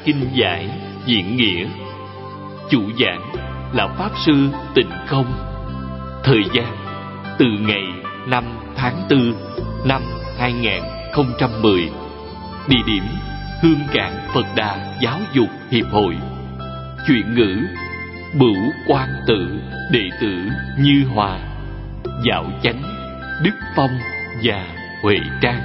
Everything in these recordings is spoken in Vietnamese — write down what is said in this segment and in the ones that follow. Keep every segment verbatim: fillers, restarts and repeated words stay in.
kinh giải diễn nghĩa. Chủ giảng là Pháp Sư Tịnh Không. Thời gian từ ngày năm tháng tư năm hai nghìn không trăm mười. Địa điểm Hương Cảng Phật Đà Giáo dục Hiệp hội. Chuyện ngữ Bửu Quan Tự, đệ tử Như Hòa, Dạo Chánh, Đức Phong và Huệ Trang.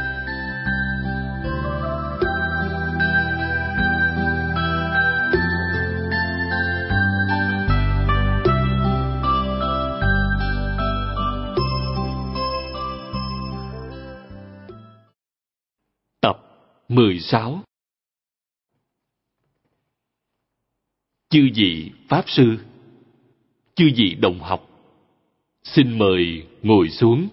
Tập mười sáu. Chư vị Pháp Sư, chư vị đồng học, xin mời ngồi xuống.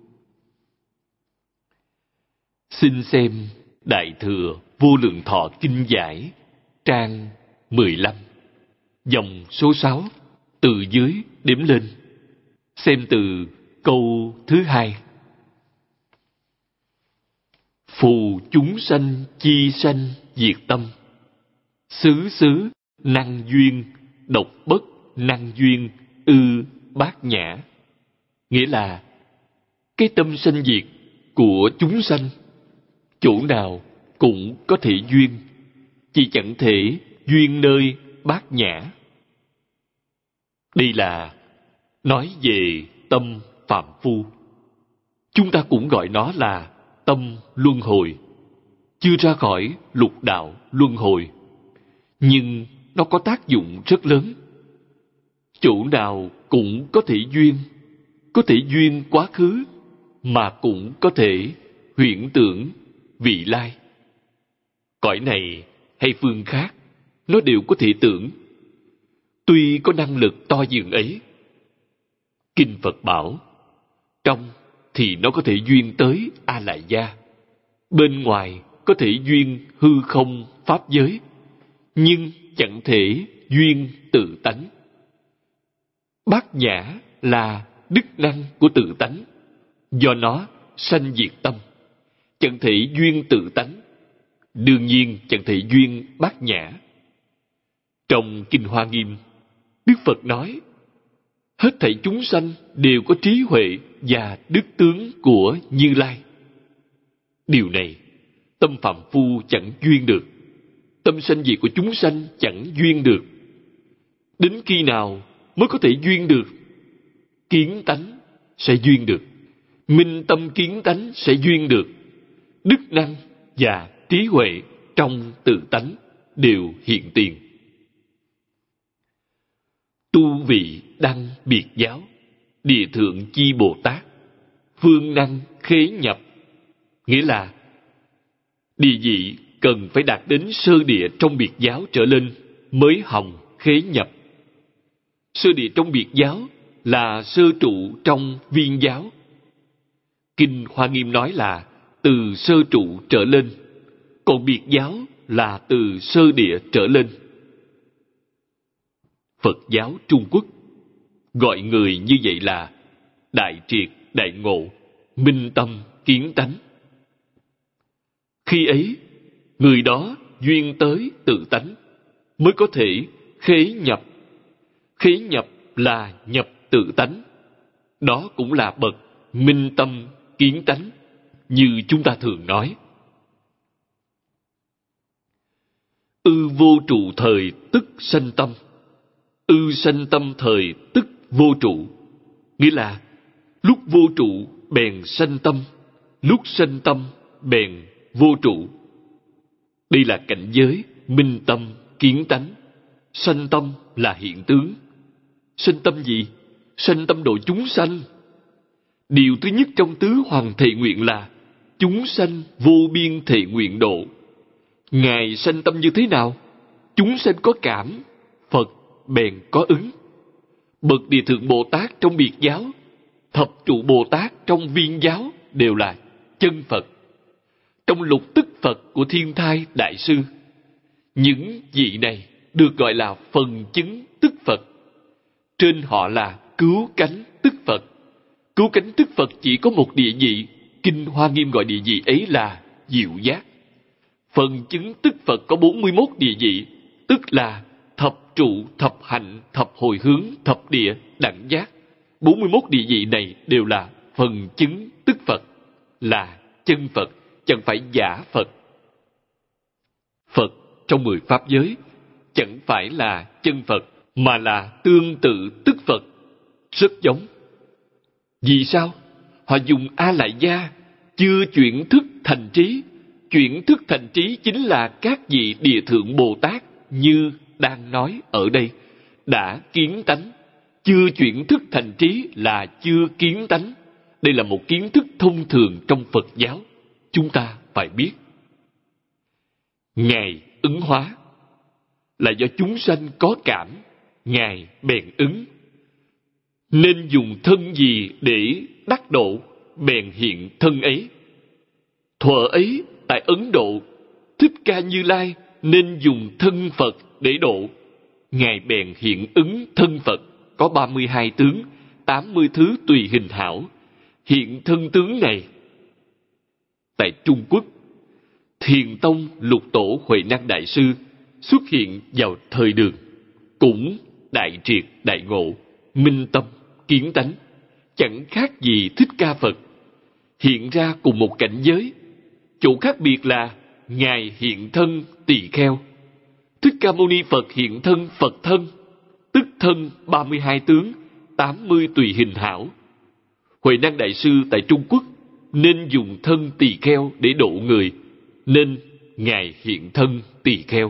Xin xem Đại Thừa Vô Lượng Thọ Kinh Giải, trang mười lăm, dòng số sáu, từ dưới đếm lên. Xem từ câu thứ hai. Phù chúng sanh chi sanh diệt tâm, xứ xứ năng duyên, độc bất năng duyên, ư bát nhã. Nghĩa là cái tâm sanh diệt của chúng sanh chỗ nào cũng có thể duyên, chỉ chẳng thể duyên nơi bát nhã. Đây là nói về tâm phạm phu. Chúng ta cũng gọi nó là tâm luân hồi, chưa ra khỏi lục đạo luân hồi. Nhưng nó có tác dụng rất lớn. Chỗ nào cũng có thể duyên, có thể duyên quá khứ, mà cũng có thể huyễn tưởng vị lai. Cõi này hay phương khác, nó đều có thể tưởng. Tuy có năng lực to dường ấy, Kinh Phật bảo, trong thì nó có thể duyên tới A Lại Gia, bên ngoài có thể duyên hư không pháp giới, nhưng chẳng thể duyên tự tánh. Bát nhã là đức năng của tự tánh, do nó sanh diệt tâm, chẳng thể duyên tự tánh, đương nhiên chẳng thể duyên bát nhã. Trong Kinh Hoa Nghiêm, Đức Phật nói, hết thảy chúng sanh đều có trí huệ và đức tướng của Như Lai. Điều này, tâm phàm phu chẳng duyên được. Tâm sanh diệt của chúng sanh chẳng duyên được. Đến khi nào mới có thể duyên được? Kiến tánh sẽ duyên được. Minh tâm kiến tánh sẽ duyên được. Đức năng và trí huệ trong tự tánh đều hiện tiền. Tu vị đăng biệt giáo, địa thượng chi Bồ Tát, phương năng khế nhập. Nghĩa là địa vị cần phải đạt đến sơ địa trong biệt giáo trở lên mới hồng khế nhập. Sơ địa trong biệt giáo là sơ trụ trong viên giáo. Kinh Hoa Nghiêm nói là từ sơ trụ trở lên, còn biệt giáo là từ sơ địa trở lên. Phật giáo Trung Quốc gọi người như vậy là đại triệt đại ngộ, minh tâm kiến tánh. Khi ấy, người đó duyên tới tự tánh, mới có thể khế nhập. Khế nhập là nhập tự tánh. Đó cũng là bậc minh tâm kiến tánh, như chúng ta thường nói. Ư vô trụ thời tức sanh tâm, ư sanh tâm thời tức vô trụ. Nghĩa là lúc vô trụ bèn sanh tâm, lúc sanh tâm bèn vô trụ. Đây là cảnh giới minh tâm kiến tánh. Sanh tâm là hiện tướng. Sanh tâm gì? Sanh tâm độ chúng sanh. Điều thứ nhất trong tứ hoàng thệ nguyện là chúng sanh vô biên thệ nguyện độ. Ngài sanh tâm như thế nào? Chúng sanh có cảm, Phật bèn có ứng. Bậc Địa Thượng Bồ Tát trong biệt giáo, Thập Trụ Bồ Tát trong viên giáo đều là chân Phật. Trong lục tức Phật của Thiên Thai Đại Sư, những vị này được gọi là phần chứng tức Phật. Trên họ là cứu cánh tức Phật. Cứu cánh tức Phật chỉ có một địa vị. Kinh Hoa Nghiêm gọi địa vị ấy là diệu giác. Phần chứng tức Phật có bốn mươi mốt địa vị, tức là thập trụ, thập hạnh, thập hồi hướng, thập địa, đẳng giác. bốn mươi mốt địa vị này đều là phần chứng tức Phật, là chân Phật, chẳng phải giả Phật. Phật trong mười pháp giới chẳng phải là chân Phật, mà là tương tự tức Phật, rất giống. Vì sao? Họ dùng A Lại Gia, chưa chuyển thức thành trí. Chuyển thức thành trí chính là các vị Địa Thượng Bồ Tát như đang nói ở đây, đã kiến tánh. Chưa chuyển thức thành trí là chưa kiến tánh. Đây là một kiến thức thông thường trong Phật giáo, chúng ta phải biết. Ngài ứng hóa là do chúng sanh có cảm, Ngài bèn ứng. Nên dùng thân gì để đắc độ, bèn hiện thân ấy. Thuở ấy, tại Ấn Độ, Thích Ca Như Lai nên dùng thân Phật để độ. Ngài bèn hiện ứng thân Phật, có ba mươi hai tướng, tám mươi thứ tùy hình hảo. Hiện thân tướng này. Tại Trung Quốc, Thiền Tông Lục Tổ Huệ Năng Đại Sư xuất hiện vào thời Đường, cũng đại triệt đại ngộ, minh tâm, kiến tánh, chẳng khác gì Thích Ca Phật. Hiện ra cùng một cảnh giới, chỗ khác biệt là Ngài hiện thân tỳ kheo, Thích Ca Mâu Ni Phật hiện thân Phật thân, tức thân ba mươi hai tướng, tám mươi tùy hình hảo. Huệ Năng Đại Sư tại Trung Quốc nên dùng thân tỳ kheo để độ người, nên Ngài hiện thân tỳ kheo.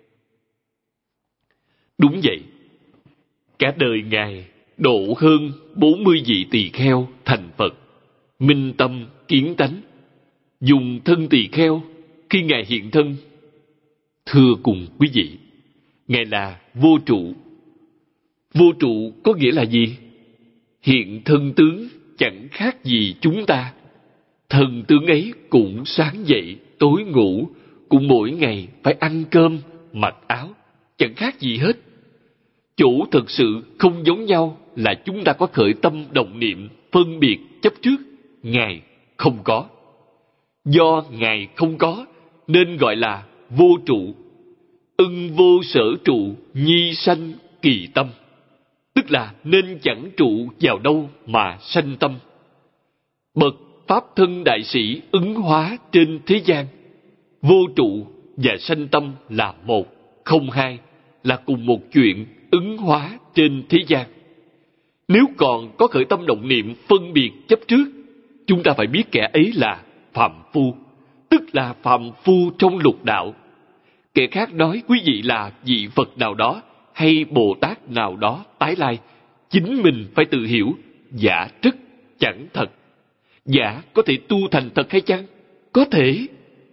Đúng vậy, cả đời Ngài độ hơn bốn mươi vị tỳ kheo thành Phật, minh tâm kiến tánh, dùng thân tỳ kheo khi Ngài hiện thân. Thưa cùng quý vị, Ngài là vô trụ. Vô trụ có nghĩa là gì? Hiện thân tướng chẳng khác gì chúng ta. Thần tướng ấy cũng sáng dậy, tối ngủ, cũng mỗi ngày phải ăn cơm, mặc áo, chẳng khác gì hết. Chỗ thực sự không giống nhau là chúng ta có khởi tâm động niệm, phân biệt, chấp trước. Ngài không có. Do Ngài không có, nên gọi là vô trụ. Ưng vô sở trụ, nhi sanh kỳ tâm. Tức là nên chẳng trụ vào đâu mà sanh tâm. Bậc Pháp thân đại sĩ ứng hóa trên thế gian. Vô trụ và sanh tâm là một, không hai, là cùng một chuyện ứng hóa trên thế gian. Nếu còn có khởi tâm động niệm phân biệt chấp trước, chúng ta phải biết kẻ ấy là phàm phu, tức là phàm phu trong lục đạo. Kẻ khác nói quý vị là vị Phật nào đó hay Bồ Tát nào đó tái lai, chính mình phải tự hiểu, giả rất chẳng thật. Giả có thể tu thành thật hay chăng? Có thể.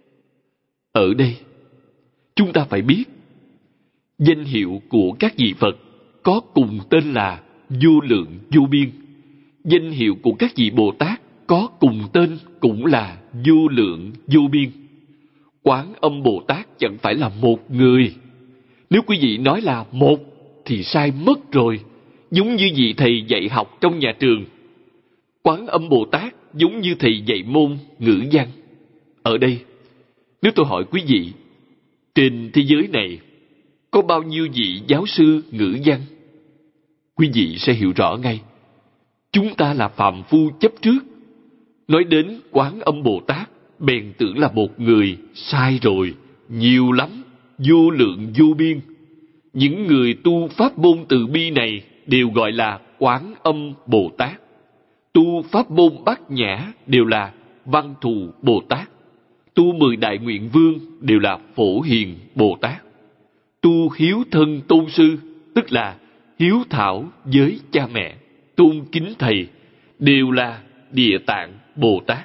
Ở đây, chúng ta phải biết, danh hiệu của các vị Phật có cùng tên là vô lượng vô biên. Danh hiệu của các vị Bồ Tát có cùng tên cũng là vô lượng vô biên. Quán Âm Bồ Tát chẳng phải là một người. Nếu quý vị nói là một thì sai mất rồi, giống như vị thầy dạy học trong nhà trường. Quán Âm Bồ Tát giống như thầy dạy môn ngữ văn. Ở đây, nếu tôi hỏi quý vị, trên thế giới này có bao nhiêu vị giáo sư ngữ văn? Quý vị sẽ hiểu rõ ngay. Chúng ta là phàm phu chấp trước. Nói đến Quán Âm Bồ Tát, bèn tưởng là một người, sai rồi, nhiều lắm, vô lượng vô biên. Những người tu pháp môn từ bi này đều gọi là Quán Âm Bồ Tát. Tu pháp môn Bát Nhã đều là Văn Thù Bồ Tát. Tu mười đại nguyện vương đều là Phổ Hiền Bồ Tát. Tu hiếu thân tôn sư, tức là hiếu thảo với cha mẹ, tôn kính thầy, đều là Địa Tạng Bồ Tát.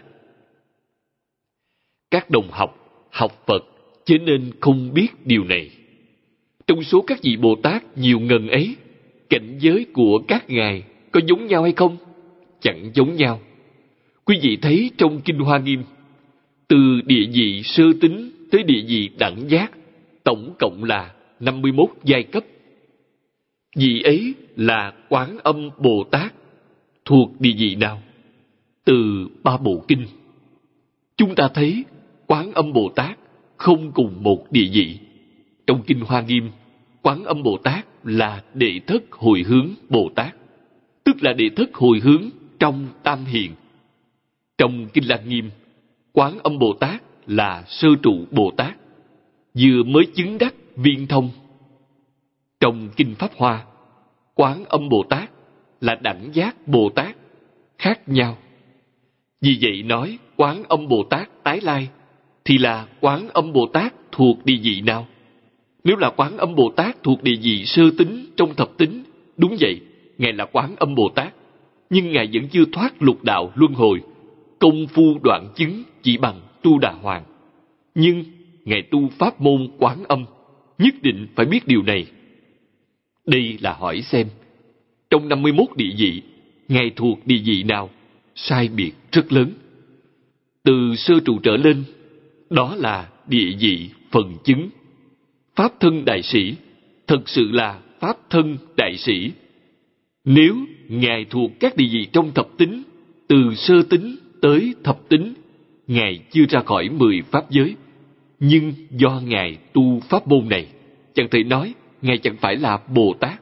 Các đồng học học Phật chớ nên không biết điều này. Trong số các vị Bồ Tát nhiều ngần ấy, cảnh giới của các ngài có giống nhau hay không? Chẳng giống nhau. Quý vị thấy trong Kinh Hoa Nghiêm, từ địa vị sơ tính tới địa vị đẳng giác, tổng cộng là năm mươi mốt giai cấp. Vị ấy là Quán Âm Bồ Tát, thuộc địa vị nào? Từ ba bộ kinh, chúng ta thấy Quán Âm Bồ Tát không cùng một địa vị. Trong Kinh Hoa Nghiêm, Quán Âm Bồ Tát là đệ thất hồi hướng Bồ Tát, tức là đệ thất hồi hướng trong Tam Hiền. Trong Kinh Lăng Nghiêm, Quán Âm Bồ Tát là sơ trụ Bồ Tát, vừa mới chứng đắc viên thông. Trong Kinh Pháp Hoa, Quán Âm Bồ Tát là đẳng giác Bồ Tát, khác nhau. Vì vậy nói Quán Âm Bồ Tát tái lai thì là Quán Âm Bồ Tát thuộc địa vị nào? Nếu là Quán Âm Bồ Tát thuộc địa vị sơ tính trong thập tính, đúng vậy, Ngài là Quán Âm Bồ Tát, nhưng Ngài vẫn chưa thoát lục đạo luân hồi, công phu đoạn chứng chỉ bằng Tu Đà Hoàng. Nhưng Ngài tu pháp môn Quán Âm, nhất định phải biết điều này. Đây là hỏi xem, trong năm mươi mốt địa vị, Ngài thuộc địa vị nào? Sai biệt rất lớn. Từ sơ trụ trở lên, đó là địa vị phần chứng. Pháp thân đại sĩ, thật sự là Pháp thân đại sĩ. Nếu Ngài thuộc các địa vị trong thập tính, từ sơ tính tới thập tính, Ngài chưa ra khỏi mười pháp giới. Nhưng do Ngài tu pháp môn này, chẳng thể nói Ngài chẳng phải là Bồ Tát.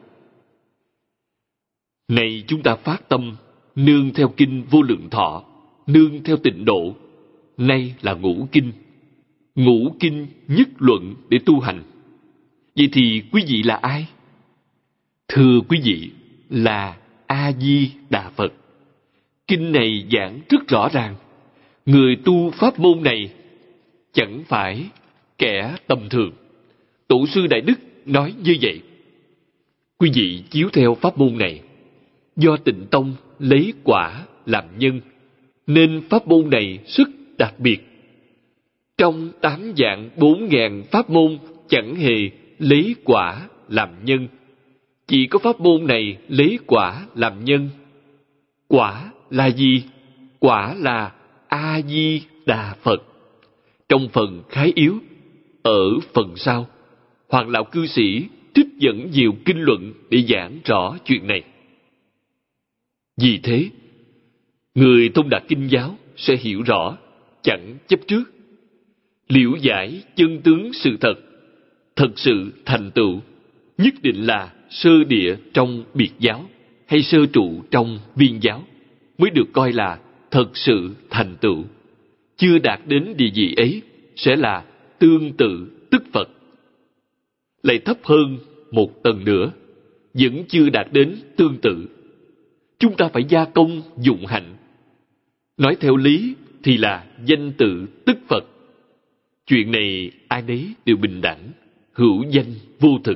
Này chúng ta phát tâm, nương theo Kinh Vô Lượng Thọ, nương theo Tịnh Độ. Nay là ngũ kinh. Ngũ kinh nhất luận để tu hành. Vậy thì quý vị là ai? Thưa quý vị, là A-di-đà Phật. Kinh này giảng rất rõ ràng. Người tu pháp môn này chẳng phải kẻ tầm thường. Tổ sư Đại Đức nói như vậy. Quý vị chiếu theo pháp môn này, do Tịnh Tông lấy quả làm nhân, nên pháp môn này rất đặc biệt. Trong tám vạn bốn ngàn pháp môn chẳng hề lấy quả làm nhân. Chỉ có pháp môn này lấy quả làm nhân. Quả là gì? Quả là A-di-đà Phật. Trong phần khái yếu, ở phần sau, Hoàng Lão Cư Sĩ trích dẫn nhiều kinh luận để giảng rõ chuyện này. Vì thế, người thông đạt kinh giáo sẽ hiểu rõ, chẳng chấp trước. Liễu giải chân tướng sự thật, thật sự thành tựu, nhất định là sơ địa trong biệt giáo hay sơ trụ trong viên giáo mới được coi là thật sự thành tựu. Chưa đạt đến địa vị ấy sẽ là tương tự tức Phật. Lại thấp hơn một tầng nữa, vẫn chưa đạt đến tương tự. Chúng ta phải gia công dụng hạnh. Nói theo lý thì là danh tự tức Phật. Chuyện này ai nấy đều bình đẳng, hữu danh vô thực.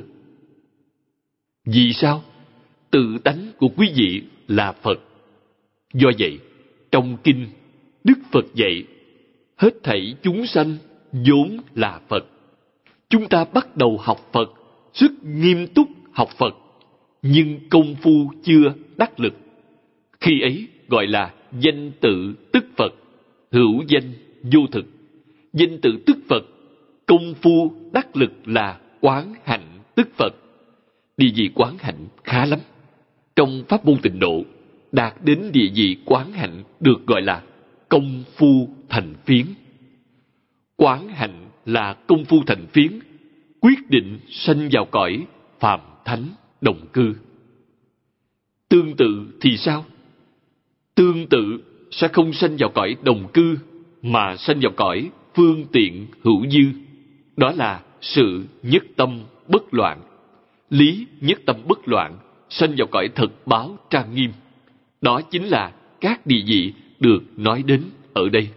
Vì sao? Tự tánh của quý vị là Phật. Do vậy, trong kinh, Đức Phật dạy, hết thảy chúng sanh vốn là Phật. Chúng ta bắt đầu học Phật, rất nghiêm túc học Phật, nhưng công phu chưa đắc lực. Khi ấy gọi là danh tự tức Phật, hữu danh vô thực. Danh tự tức Phật, công phu đắc lực là quán hạnh tức Phật. Địa vị quán hạnh khá lắm. Trong pháp môn Tịnh Độ, đạt đến địa vị quán hạnh được gọi là công phu thành phiến. Quán hạnh là công phu thành phiến, quyết định sanh vào cõi phàm thánh đồng cư. Tương tự thì sao? Tương tự sẽ không sanh vào cõi đồng cư, mà sanh vào cõi phương tiện hữu dư. Đó là sự nhất tâm bất loạn. Lý nhất tâm bất loạn, sanh vào cõi thật báo trang nghiêm. Đó chính là các địa vị được nói đến ở đây.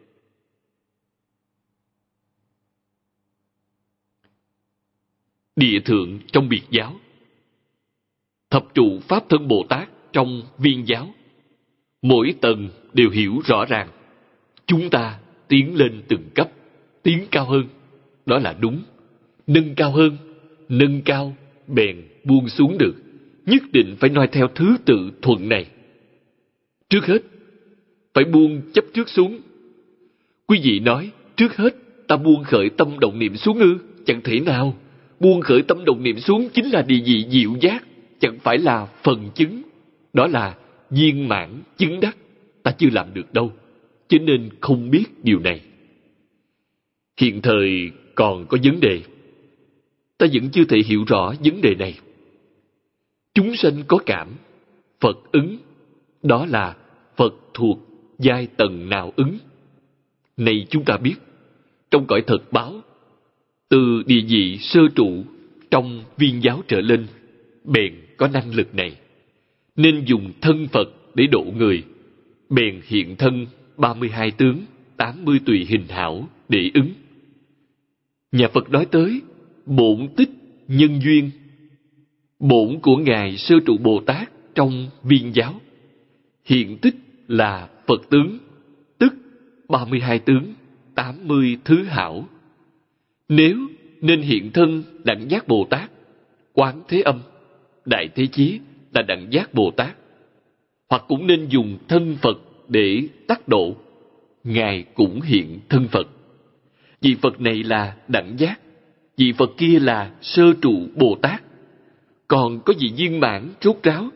Địa thượng trong biệt giáo, thập trụ Pháp Thân Bồ Tát trong viên giáo, mỗi tầng đều hiểu rõ ràng. Chúng ta tiến lên từng cấp, tiến cao hơn, đó là đúng. Nâng cao hơn, nâng cao bèn buông xuống được, nhất định phải noi theo thứ tự thuận này. Trước hết, phải buông chấp trước xuống. Quý vị nói, trước hết ta buông khởi tâm động niệm xuống ư? Chẳng thể nào. Buông khởi tâm động niệm xuống chính là địa vị diệu giác, chẳng phải là phần chứng. Đó là viên mãn chứng đắc. Ta chưa làm được đâu, cho nên không biết điều này. Hiện thời còn có vấn đề. Ta vẫn chưa thể hiểu rõ vấn đề này. Chúng sanh có cảm, Phật ứng. Đó là Phật thuộc giai tầng nào ứng? Này chúng ta biết, trong cõi thật báo, từ địa vị sơ trụ trong viên giáo trở lên, bèn có năng lực này, nên dùng thân Phật để độ người, bèn hiện thân ba mươi hai tướng, tám mươi tùy hình hảo để ứng. Nhà Phật nói tới bổn tích nhân duyên. Bổn của Ngài Sơ Trụ Bồ Tát trong viên giáo, hiện tích là Phật tướng, tức ba mươi hai tướng, tám mươi thứ hảo. Nếu nên hiện thân Đẳng Giác Bồ Tát, Quán Thế Âm, Đại Thế Chí là Đẳng Giác Bồ Tát, hoặc cũng nên dùng thân Phật để tác độ, Ngài cũng hiện thân Phật. Vị Phật này là Đẳng Giác, vị Phật kia là Sơ Trụ Bồ Tát. Còn có vị viên mãn rốt ráo.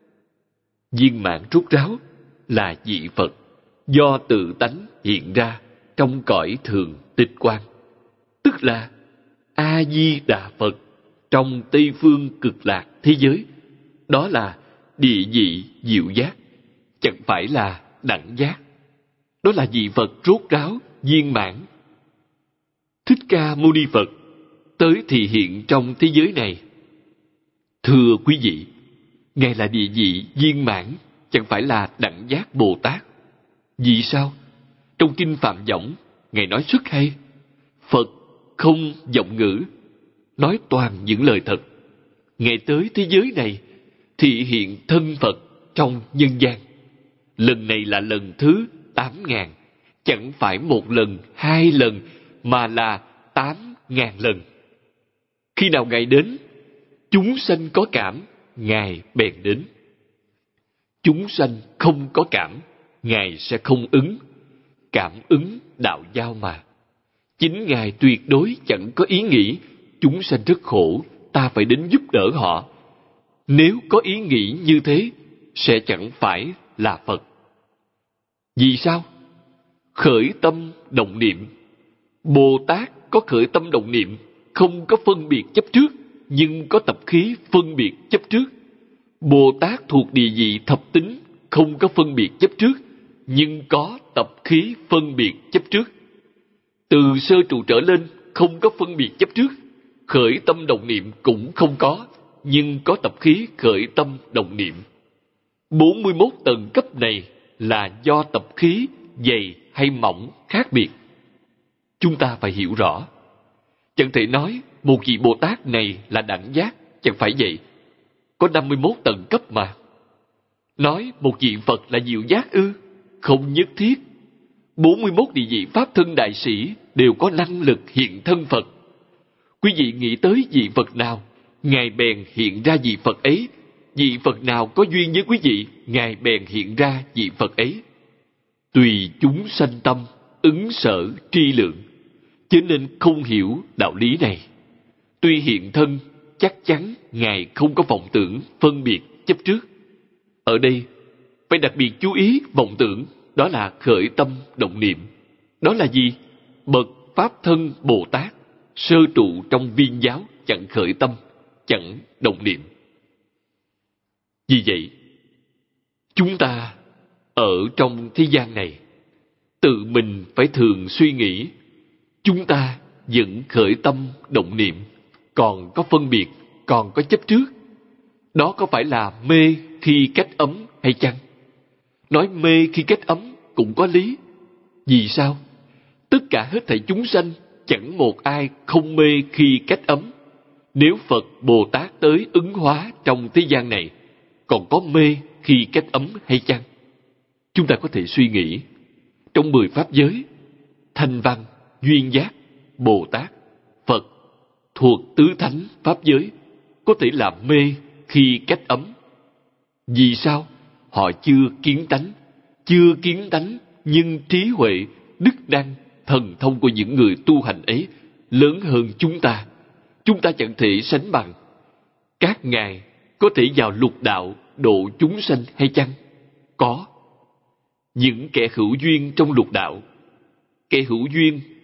Viên mãn rốt ráo là vị Phật do tự tánh hiện ra trong cõi thường tịch quan, tức là A Di Đà Phật trong Tây phương cực lạc thế giới. Đó là địa vị diệu giác, chẳng phải là đẳng giác. Đó là vị Phật rốt ráo viên mãn. Thích Ca Mâu Ni Phật tới thì hiện trong thế giới này. Thưa quý vị, Ngài là địa vị viên mãn, chẳng phải là đẳng giác Bồ Tát. Vì sao? Trong Kinh Phạm Võng, Ngài nói rất hay. Phật không vọng ngữ, nói toàn những lời thật. Ngài tới thế giới này, thị hiện thân Phật trong nhân gian. Lần này là lần thứ tám ngàn, chẳng phải một lần, hai lần, mà là tám ngàn lần. Khi nào Ngài đến, chúng sanh có cảm, Ngài bèn đến. Chúng sanh không có cảm, Ngài sẽ không ứng. Cảm ứng đạo giao mà. Chính Ngài tuyệt đối chẳng có ý nghĩ chúng sanh rất khổ, ta phải đến giúp đỡ họ. Nếu có ý nghĩ như thế, sẽ chẳng phải là Phật. Vì sao? Khởi tâm động niệm. Bồ Tát có khởi tâm động niệm, không có phân biệt chấp trước, nhưng có tập khí phân biệt chấp trước. Bồ Tát thuộc địa vị thập tính, không có phân biệt chấp trước, nhưng có tập khí phân biệt chấp trước. Từ sơ trụ trở lên, không có phân biệt chấp trước. Khởi tâm động niệm cũng không có, nhưng có tập khí khởi tâm động niệm. bốn mươi mốt tầng cấp này là do tập khí dày hay mỏng khác biệt. Chúng ta phải hiểu rõ. Chẳng thể nói một vị Bồ Tát này là đẳng giác, chẳng phải vậy. Có năm mươi mốt tầng cấp mà. Nói một vị Phật là diệu giác ư? Không nhất thiết. bốn mươi mốt địa vị Pháp thân đại sĩ đều có năng lực hiện thân Phật. Quý vị nghĩ tới vị Phật nào, Ngài bèn hiện ra vị Phật ấy. Vị Phật nào có duyên với quý vị, Ngài bèn hiện ra vị Phật ấy. Tùy chúng sanh tâm, ứng sở tri lượng, cho nên không hiểu đạo lý này. Tuy hiện thân, chắc chắn Ngài không có vọng tưởng phân biệt chấp trước. Ở đây phải đặc biệt chú ý vọng tưởng, đó là khởi tâm động niệm. Đó là gì? Bậc Pháp thân Bồ Tát sơ trụ trong viên giáo chẳng khởi tâm, chẳng động niệm. Vì vậy, chúng ta ở trong thế gian này, tự mình phải thường suy nghĩ, chúng ta vẫn khởi tâm động niệm, còn có phân biệt, còn có chấp trước. Đó có phải là mê khi cách ấm hay chăng? Nói mê khi cách ấm cũng có lý. Vì sao? Tất cả hết thảy chúng sanh, chẳng một ai không mê khi cách ấm. Nếu Phật Bồ Tát tới ứng hóa trong thế gian này, còn có mê khi cách ấm hay chăng? Chúng ta có thể suy nghĩ. Trong mười pháp giới, Thanh Văn, Duyên Giác, Bồ Tát, Phật thuộc tứ thánh pháp giới có thể là mê khi cách ấm. Vì sao? Họ chưa kiến tánh, chưa kiến tánh, nhưng trí huệ, đức năng, thần thông của những người tu hành ấy lớn hơn chúng ta. Chúng ta chẳng thể sánh bằng. Các ngài có thể vào lục đạo độ chúng sanh hay chăng? Có. Những kẻ hữu duyên trong lục đạo, kẻ hữu duyên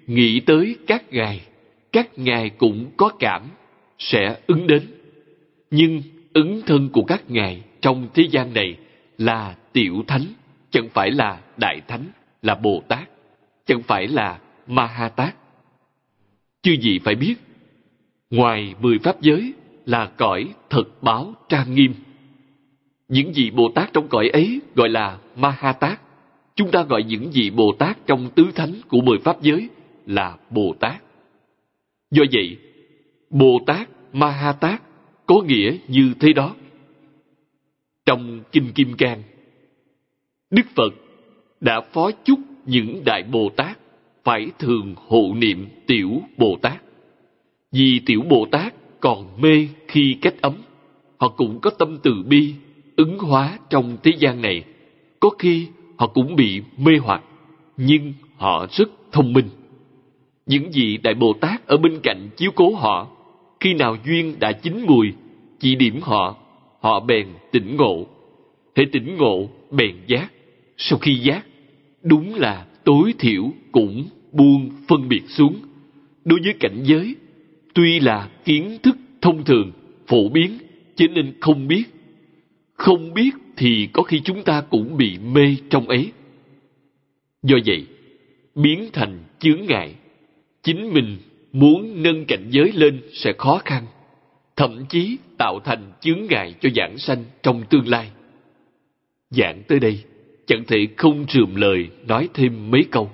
nghĩ tới các ngài, các ngài cũng có cảm, sẽ ứng đến. Nhưng ứng thân của các ngài trong thế gian này là tiểu thánh, chẳng phải là đại thánh, là Bồ Tát, chẳng phải là Ma Ha Tát. Chư vị phải biết, ngoài mười pháp giới là cõi thật báo trang nghiêm. Những vị Bồ Tát trong cõi ấy gọi là Ma Ha Tát. Chúng ta gọi những vị Bồ Tát trong tứ thánh của mười pháp giới là Bồ Tát. Do vậy, Bồ Tát Ma Ha Tát có nghĩa như thế đó. Trong Kinh Kim Cang, Đức Phật đã phó chúc những Đại Bồ Tát phải thường hộ niệm Tiểu Bồ Tát. Vì Tiểu Bồ Tát còn mê khi cách ấm, họ cũng có tâm từ bi, ứng hóa trong thế gian này. Có khi họ cũng bị mê hoặc, nhưng họ rất thông minh. Những vị Đại Bồ Tát ở bên cạnh chiếu cố họ, khi nào duyên đã chín mùi, chỉ điểm họ, họ bèn tỉnh ngộ. Hễ tỉnh ngộ, bèn giác. Sau khi giác, đúng là tối thiểu cũng buông phân biệt xuống. Đối với cảnh giới, tuy là kiến thức thông thường, phổ biến, cho nên không biết. Không biết thì có khi chúng ta cũng bị mê trong ấy. Do vậy, biến thành chướng ngại. Chính mình muốn nâng cảnh giới lên sẽ khó khăn, thậm chí tạo thành chướng ngại cho giảng sanh trong tương lai. Giảng tới đây, chẳng thể không rườm lời nói thêm mấy câu.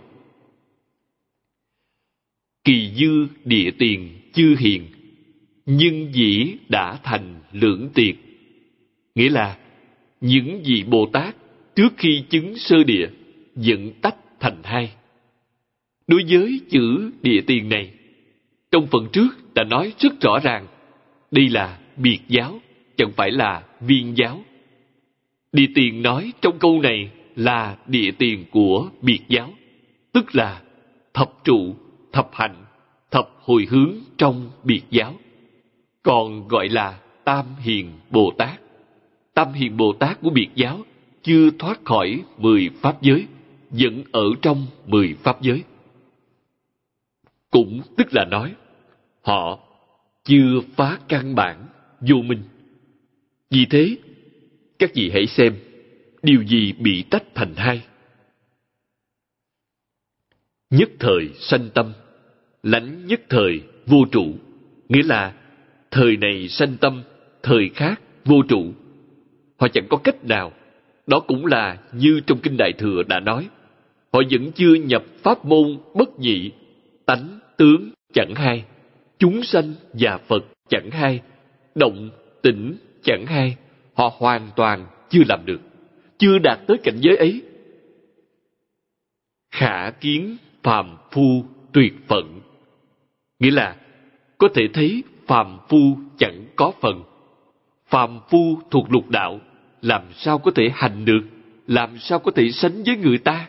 Kỳ dư địa tiền chư hiền, nhưng dĩ đã thành lưỡng tiệt. Nghĩa là, những vị Bồ Tát trước khi chứng sơ địa dẫn tách thành hai. Đối với chữ địa tiền này, trong phần trước đã nói rất rõ ràng, đây là biệt giáo, chẳng phải là viên giáo. Địa tiền nói trong câu này là địa tiền của biệt giáo, tức là thập trụ, thập hạnh, thập hồi hướng trong biệt giáo. Còn gọi là Tam Hiền Bồ Tát. Tam Hiền Bồ Tát của biệt giáo chưa thoát khỏi mười pháp giới, vẫn ở trong mười pháp giới. Cũng tức là nói, họ chưa phá căn bản vô minh. Vì thế, các vị hãy xem, điều gì bị tách thành hai? Nhất thời sanh tâm, lãnh nhất thời vô trụ. Nghĩa là, thời này sanh tâm, thời khác vô trụ. Họ chẳng có cách nào. Đó cũng là như trong Kinh Đại Thừa đã nói, họ vẫn chưa nhập pháp môn bất nhị, tánh tướng chẳng hai, chúng sanh và Phật chẳng hai, động tĩnh chẳng hai. Họ hoàn toàn chưa làm được, chưa đạt tới cảnh giới ấy. Khả kiến phàm phu tuyệt phận. Nghĩa là, có thể thấy phàm phu chẳng có phần. Phàm phu thuộc lục đạo, làm sao có thể hành được, làm sao có thể sánh với người ta?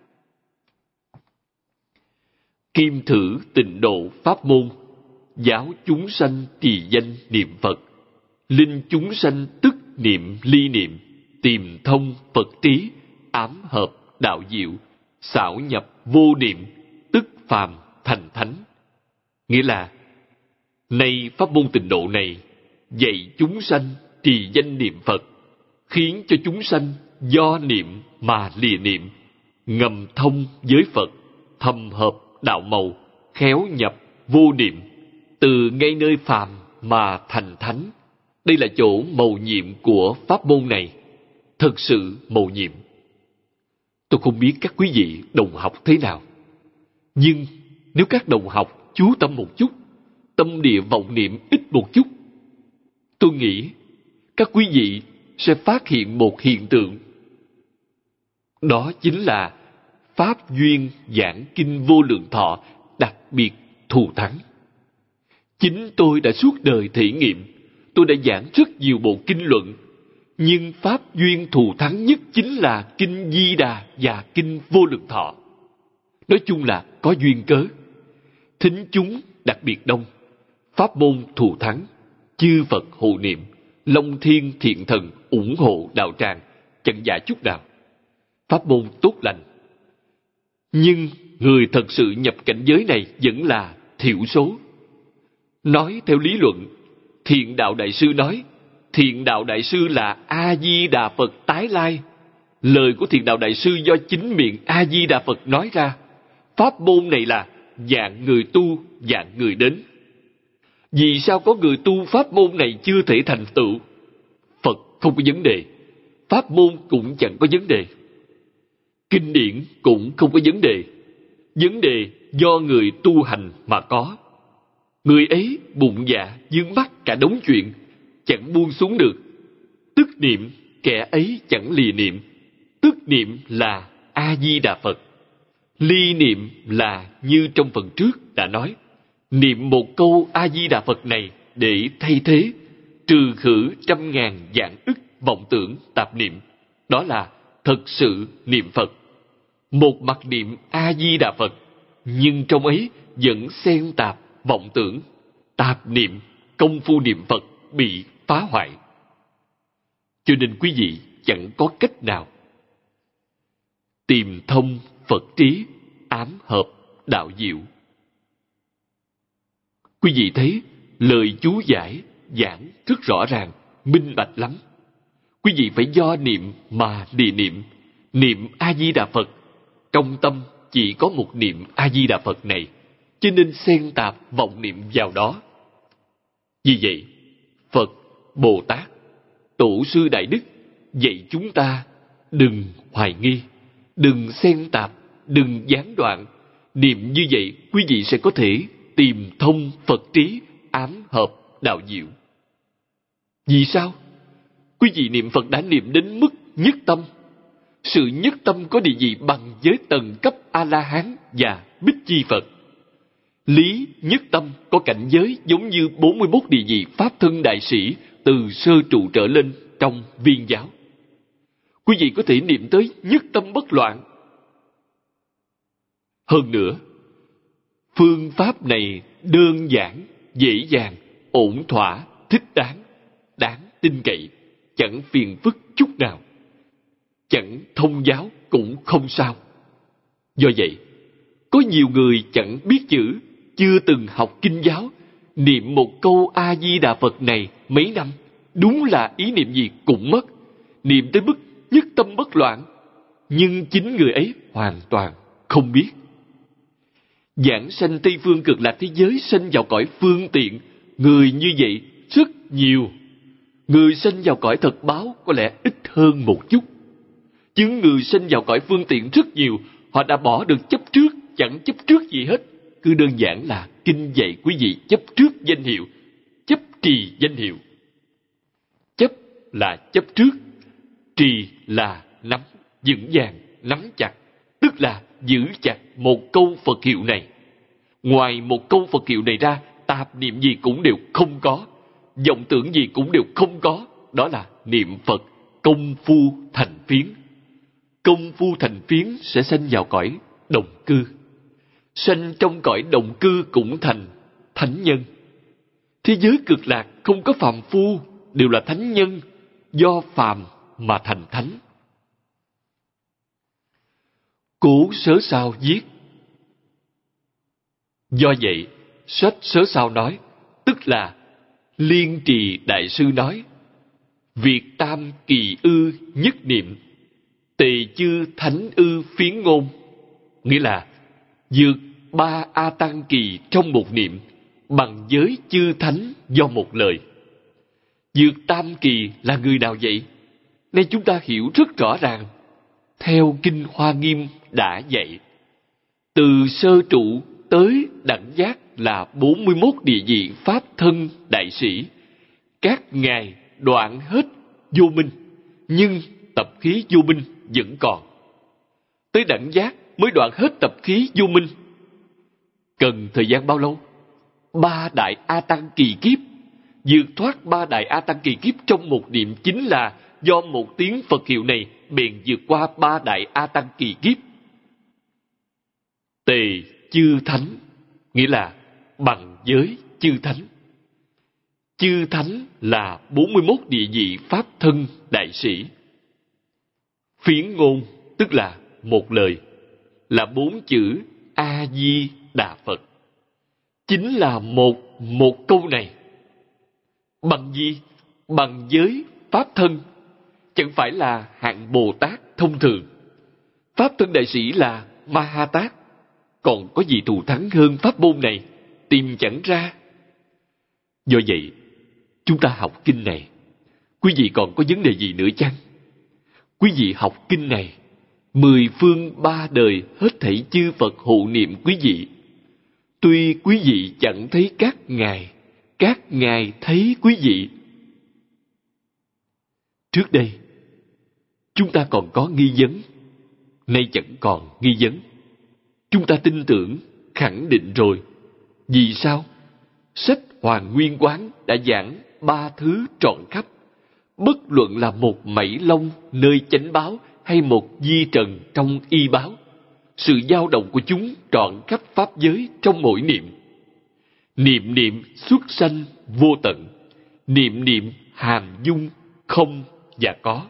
Kim thử tịnh độ pháp môn, giáo chúng sanh trì danh niệm Phật, linh chúng sanh tức niệm ly niệm, tìm thông Phật trí, ám hợp đạo diệu, xảo nhập vô niệm, tức phàm thành thánh. Nghĩa là, nay pháp môn tịnh độ này dạy chúng sanh trì danh niệm Phật, khiến cho chúng sanh do niệm mà lìa niệm, ngầm thông với Phật, thầm hợp đạo màu, khéo nhập vô niệm, từ ngay nơi phàm mà thành thánh. Đây là chỗ mầu nhiệm của pháp môn này, thực sự mầu nhiệm. Tôi không biết các quý vị đồng học thế nào, nhưng nếu các đồng học chú tâm một chút, tâm địa vọng niệm ít một chút, tôi nghĩ các quý vị sẽ phát hiện một hiện tượng. Đó chính là Pháp duyên giảng kinh vô lượng thọ đặc biệt thù thắng. Chính tôi đã suốt đời thể nghiệm, tôi đã giảng rất nhiều bộ kinh luận, nhưng Pháp duyên thù thắng nhất chính là Kinh Di Đà và Kinh Vô Lượng Thọ. Nói chung là có duyên cớ. Thính chúng đặc biệt đông, pháp môn thù thắng, chư Phật hộ niệm, Long Thiên Thiện Thần ủng hộ đạo tràng, chẳng giả chút nào. Pháp môn tốt lành. Nhưng người thật sự nhập cảnh giới này vẫn là thiểu số. Nói theo lý luận, Thiện Đạo Đại Sư nói, Thiện Đạo Đại Sư là A-di-đà Phật tái lai. Lời của Thiện Đạo Đại Sư do chính miệng A-di-đà Phật nói ra. Pháp môn này là dạng người tu, dạng người đến. Vì sao có người tu pháp môn này chưa thể thành tựu? Phật không có vấn đề, pháp môn cũng chẳng có vấn đề, kinh điển cũng không có vấn đề. Vấn đề do người tu hành mà có. Người ấy bụng dạ vướng mắc cả đống chuyện, chẳng buông xuống được. Tức niệm, kẻ ấy chẳng lìa niệm. Tức niệm là A-di-đà Phật. Ly niệm là như trong phần trước đã nói, niệm một câu A-di-đà Phật này để thay thế, trừ khử trăm ngàn vạn ức vọng tưởng tạp niệm. Đó là thật sự niệm Phật. Một mặt niệm A-di-đà Phật, nhưng trong ấy vẫn xen tạp vọng tưởng, tạp niệm, công phu niệm Phật bị phá hoại. Cho nên quý vị chẳng có cách nào tìm thông Phật trí, ám hợp đạo diệu. Quý vị thấy lời chú giải giảng rất rõ ràng, minh bạch lắm. Quý vị phải do niệm mà lìa niệm. Niệm A-di-đà Phật, trong tâm chỉ có một niệm A-di-đà Phật này, cho nên xen tạp vọng niệm vào đó. Vì vậy, Phật, Bồ Tát, Tổ sư Đại Đức dạy chúng ta đừng hoài nghi, đừng xen tạp, đừng gián đoạn. Niệm như vậy, quý vị sẽ có thể tìm thông Phật trí, ám hợp đạo diệu. Vì sao? Quý vị niệm Phật đã niệm đến mức nhất tâm. Sự nhất tâm có địa vị bằng với tầng cấp A-la-hán và Bích Chi Phật. Lý nhất tâm có cảnh giới giống như bốn mươi mốt địa vị Pháp thân đại sĩ từ sơ trụ trở lên trong Viên giáo. Quý vị có thể niệm tới nhất tâm bất loạn. Hơn nữa, phương pháp này đơn giản, dễ dàng, ổn thỏa, thích đáng, đáng tin cậy, chẳng phiền phức chút nào. Chẳng thông giáo cũng không sao. Do vậy, có nhiều người chẳng biết chữ, chưa từng học kinh giáo, niệm một câu A-di-đà Phật này mấy năm, đúng là ý niệm gì cũng mất, niệm tới mức nhất tâm bất loạn, nhưng chính người ấy hoàn toàn không biết. Giảng sanh Tây Phương Cực Lạc thế giới sanh vào cõi phương tiện, người như vậy rất nhiều. Người sanh vào cõi thật báo có lẽ ít hơn một chút. Chứ người sinh vào cõi phương tiện rất nhiều, họ đã bỏ được chấp trước, chẳng chấp trước gì hết. Cứ đơn giản là kinh dạy quý vị chấp trước danh hiệu, chấp trì danh hiệu. Chấp là chấp trước, trì là nắm vững vàng, nắm chặt, tức là giữ chặt một câu Phật hiệu này. Ngoài một câu Phật hiệu này ra, tạp niệm gì cũng đều không có, vọng tưởng gì cũng đều không có. Đó là niệm Phật công phu thành phiến. Công phu thành phiến sẽ sanh vào cõi đồng cư. Sanh trong cõi đồng cư cũng thành thánh nhân. Thế giới cực lạc không có phàm phu, đều là thánh nhân, do phàm mà thành thánh. Cố Sớ Sao viết: do vậy, sách Sớ Sao nói, tức là Liên Trì Đại Sư nói, việc tam kỳ ư nhất niệm, tề chư thánh ư phiến ngôn, nghĩa là vượt ba A Tăng kỳ trong một niệm, bằng giới chư thánh do một lời. Vượt tam kỳ là người nào vậy? Nay chúng ta hiểu rất rõ ràng. Theo Kinh Hoa Nghiêm đã dạy, từ sơ trụ tới đẳng giác là bốn mươi mốt địa vị Pháp thân đại sĩ. Các ngài đoạn hết vô minh, nhưng tập khí vô minh vẫn còn. Tới đẳng giác mới đoạn hết tập khí vô minh. Cần thời gian bao lâu? Ba đại A Tăng kỳ kiếp. Vượt thoát ba đại A Tăng kỳ kiếp trong một niệm chính là do một tiếng Phật hiệu này bèn vượt qua ba đại A Tăng kỳ kiếp. Tề chư thánh, nghĩa là bằng giới chư thánh. Chư thánh là bốn mươi mốt địa vị Pháp thân đại sĩ. Phiến ngôn tức là một lời, là bốn chữ A Di Đà Phật chính là một một câu này. Bằng gì? Bằng giới pháp thân, chẳng phải là hạng Bồ Tát thông thường. Pháp thân đại sĩ là Ma Ha Tát, còn có gì thù thắng hơn pháp môn này, tìm chẳng ra. Do vậy, chúng ta học kinh này, quý vị còn có vấn đề gì nữa chăng? Quý vị học kinh này, mười phương ba đời hết thảy chư Phật hộ niệm quý vị. Tuy quý vị chẳng thấy các ngài, các ngài thấy quý vị. Trước đây, chúng ta còn có nghi vấn, nay chẳng còn nghi vấn. Chúng ta tin tưởng, khẳng định rồi. Vì sao? Sách Hoàn Nguyên Quán đã giảng ba thứ trọn khắp. Bất luận là một mảy lông nơi chánh báo hay một di trần trong y báo, sự dao động của chúng trọn khắp pháp giới trong mỗi niệm. Niệm niệm xuất sanh vô tận, niệm niệm hàm dung không và có.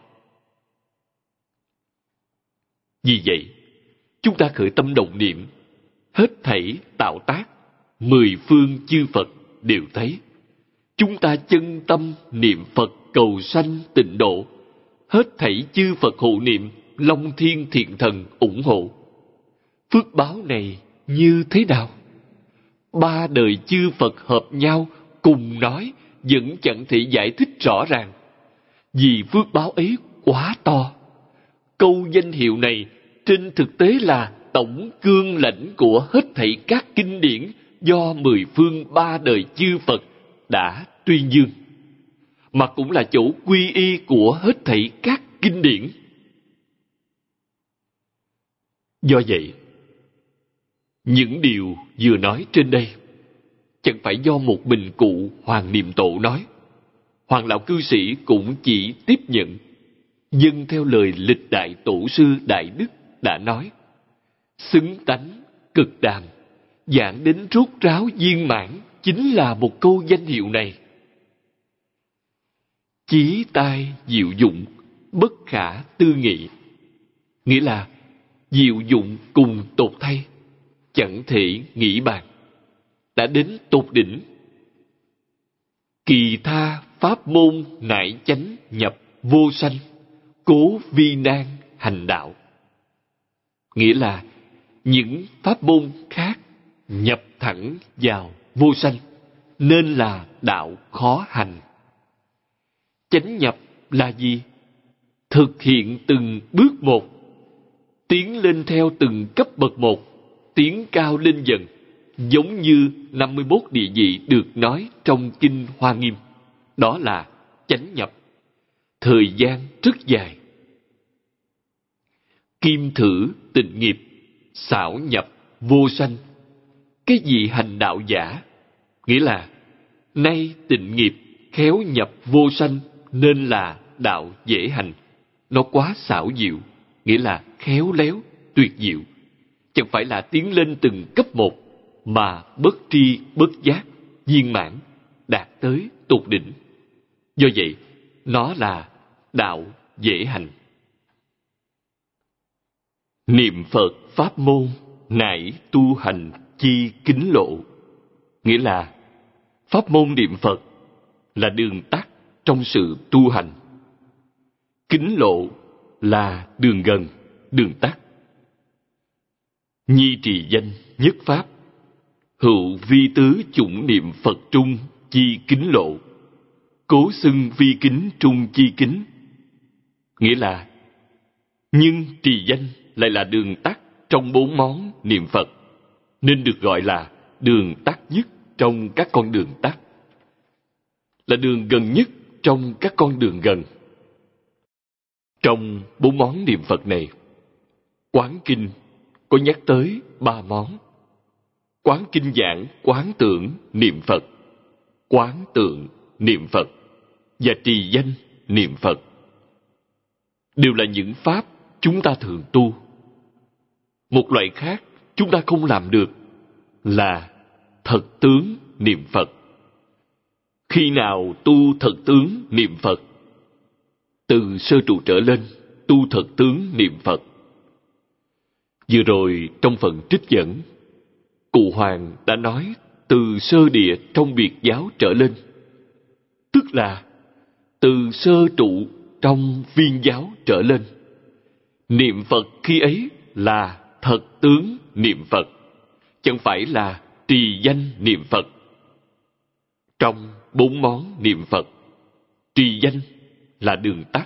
Vì vậy, chúng ta khởi tâm động niệm, hết thảy tạo tác, mười phương chư Phật đều thấy. Chúng ta chân tâm niệm Phật cầu sanh tịnh độ, hết thảy chư Phật hộ niệm, Long Thiên Thiện Thần ủng hộ. Phước báo này như thế nào? Ba đời chư Phật hợp nhau cùng nói vẫn chẳng thể giải thích rõ ràng, vì phước báo ấy quá to. Câu danh hiệu này trên thực tế là tổng cương lãnh của hết thảy các kinh điển do mười phương ba đời chư Phật đã tuyên dương, mà cũng là chỗ quy y của hết thảy các kinh điển. Do vậy, những điều vừa nói trên đây chẳng phải do một mình cụ Hoàng Niệm Tổ nói. Hoàng lão cư sĩ cũng chỉ tiếp nhận, dâng theo lời lịch đại tổ sư Đại Đức đã nói. Xứng tánh, cực đàm, giảng đến rốt ráo viên mãn chính là một câu danh hiệu này. Chí tai diệu dụng, bất khả tư nghị. Nghĩa là diệu dụng cùng tột thay, chẳng thể nghĩ bàn, đã đến tột đỉnh. Kỳ tha pháp môn nại chánh nhập vô sanh, cố vi nan hành đạo. Nghĩa là những pháp môn khác nhập thẳng vào vô sanh, nên là đạo khó hành. Chánh nhập là gì? Thực hiện từng bước một, tiến lên theo từng cấp bậc một, tiến cao lên dần, giống như năm mươi mốt địa vị được nói trong Kinh Hoa Nghiêm. Đó là chánh nhập. Thời gian rất dài. Kim thử tịnh nghiệp, xảo nhập vô sanh. Cái gì hành đạo giả? Nghĩa là nay tịnh nghiệp khéo nhập vô sanh, nên là đạo dễ hành. Nó quá xảo diệu, nghĩa là khéo léo, tuyệt diệu. Chẳng phải là tiến lên từng cấp một, mà bất tri bất giác, viên mãn, đạt tới tột đỉnh. Do vậy, nó là đạo dễ hành. Niệm Phật pháp môn nải tu hành chi kính lộ. Nghĩa là pháp môn niệm Phật là đường tắt trong sự tu hành. Kính lộ là đường gần, đường tắt. Nhi trì danh nhất pháp, hữu vi tứ chủng niệm Phật trung chi kính lộ. Cố xưng vi kính trung chi kính. Nghĩa là nhưng trì danh lại là đường tắt trong bốn món niệm Phật, nên được gọi là đường tắt nhất trong các con đường tắt, là đường gần nhất trong các con đường gần. Trong bốn món niệm Phật này, Quán Kinh có nhắc tới ba món. Quán Kinh giảng quán tưởng niệm Phật, quán tượng niệm Phật và trì danh niệm Phật. Đều là những pháp chúng ta thường tu. Một loại khác chúng ta không làm được là thật tướng niệm Phật. Khi nào tu thật tướng niệm Phật? Từ sơ trụ trở lên tu thật tướng niệm Phật. Vừa rồi trong phần trích dẫn Cụ Hoàng đã nói từ sơ địa trong biệt giáo trở lên, tức là từ sơ trụ trong viên giáo trở lên. Niệm Phật khi ấy là thật tướng niệm Phật, chẳng phải là trì danh niệm Phật. Trong bốn món niệm Phật, trì danh là đường tắt.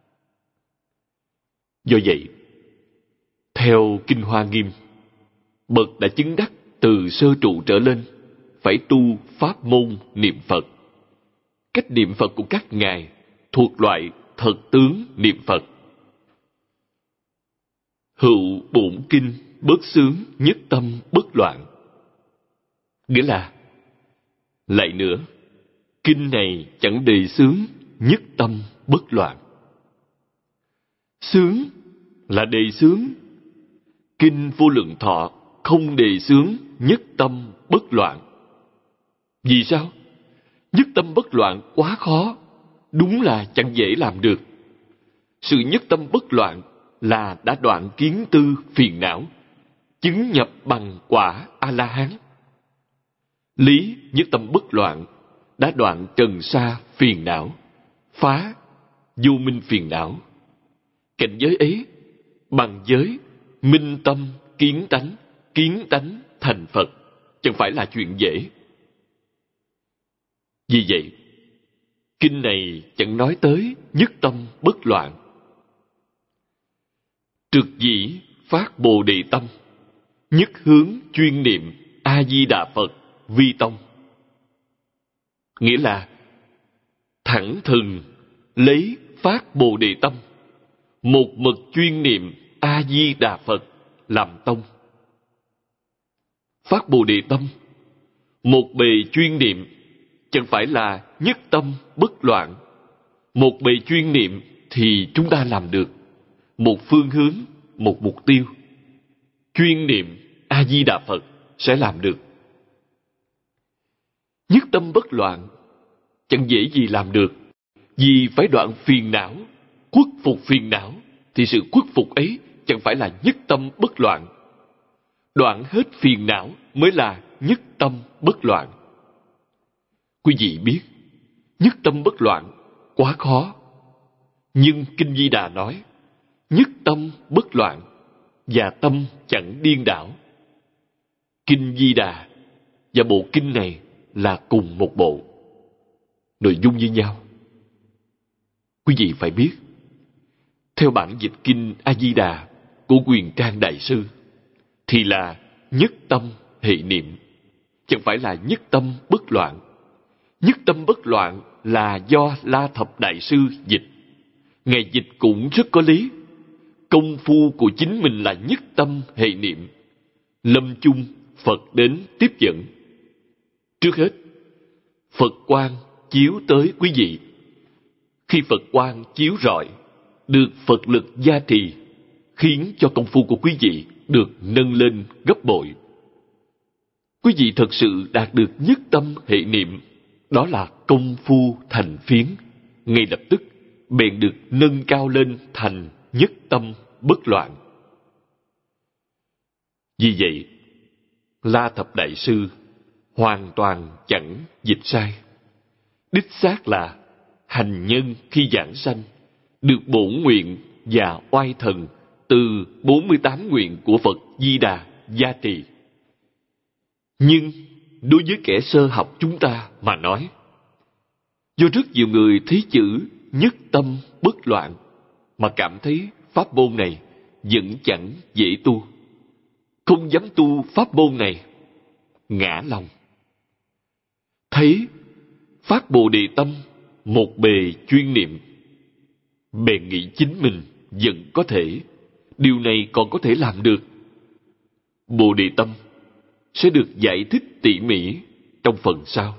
Do vậy, theo Kinh Hoa Nghiêm, bậc đã chứng đắc từ sơ trụ trở lên phải tu pháp môn niệm Phật. Cách niệm Phật của các ngài thuộc loại thật tướng niệm Phật. Hữu bổn kinh bất xướng nhất tâm bất loạn. Nghĩa là, lại nữa, kinh này chẳng đề xướng nhất tâm bất loạn. Xướng là đề xướng. Kinh Vô Lượng Thọ không đề xướng nhất tâm bất loạn. Vì sao? Nhất tâm bất loạn quá khó, đúng là chẳng dễ làm được. Sự nhất tâm bất loạn là đã đoạn kiến tư phiền não, chứng nhập bằng quả A-la-hán. Lý nhất tâm bất loạn đã đoạn trần sa phiền não, phá vô minh phiền não. Cảnh giới ấy bằng giới minh tâm kiến tánh, kiến tánh thành Phật, chẳng phải là chuyện dễ. Vì vậy, kinh này chẳng nói tới nhất tâm bất loạn. Trực dĩ phát Bồ Đề tâm, nhất hướng chuyên niệm A Di Đà Phật vi tông. Nghĩa là thẳng thừng lấy phát Bồ Đề tâm, một mực chuyên niệm A Di Đà Phật làm tông. Phát Bồ Đề tâm, một bề chuyên niệm, chẳng phải là nhất tâm bất loạn. Một bề chuyên niệm thì chúng ta làm được. Một phương hướng, một mục tiêu. Chuyên niệm A Di Đà Phật sẽ làm được. Nhất tâm bất loạn chẳng dễ gì làm được, vì phải đoạn phiền não, khuất phục phiền não, thì sự khuất phục ấy chẳng phải là nhất tâm bất loạn. Đoạn hết phiền não mới là nhất tâm bất loạn. Quý vị biết, nhất tâm bất loạn quá khó. Nhưng Kinh Di Đà nói, nhất tâm bất loạn và tâm chẳng điên đảo. Kinh Di Đà và bộ kinh này là cùng một bộ, nội dung như nhau. Quý vị phải biết, theo bản dịch kinh A Di Đà của Quyền Trang Đại Sư thì là nhất tâm hệ niệm, chẳng phải là nhất tâm bất loạn. Nhất tâm bất loạn là do La Thập Đại Sư dịch. Ngài dịch cũng rất có lý. Công phu của chính mình là nhất tâm hệ niệm. Lâm chung Phật đến tiếp dẫn. Trước hết, Phật quang chiếu tới quý vị. Khi Phật quang chiếu rọi, được Phật lực gia trì, khiến cho công phu của quý vị được nâng lên gấp bội. Quý vị thật sự đạt được nhất tâm hệ niệm, đó là công phu thành phiến, ngay lập tức bèn được nâng cao lên thành nhất tâm bất loạn. Vì vậy, La Thập Đại Sư hoàn toàn chẳng dịch sai. Đích xác là hành nhân khi giảng sanh được bổn nguyện và oai thần từ bốn mươi tám nguyện của Phật Di Đà gia trì. Nhưng đối với kẻ sơ học chúng ta mà nói, do rất nhiều người thấy chữ nhất tâm bất loạn mà cảm thấy pháp môn này vẫn chẳng dễ tu, không dám tu pháp môn này, ngã lòng. Thấy phát Bồ Đề tâm một bề chuyên niệm, bèn nghĩ chính mình vẫn có thể, điều này còn có thể làm được. Bồ Đề tâm sẽ được giải thích tỉ mỉ trong phần sau.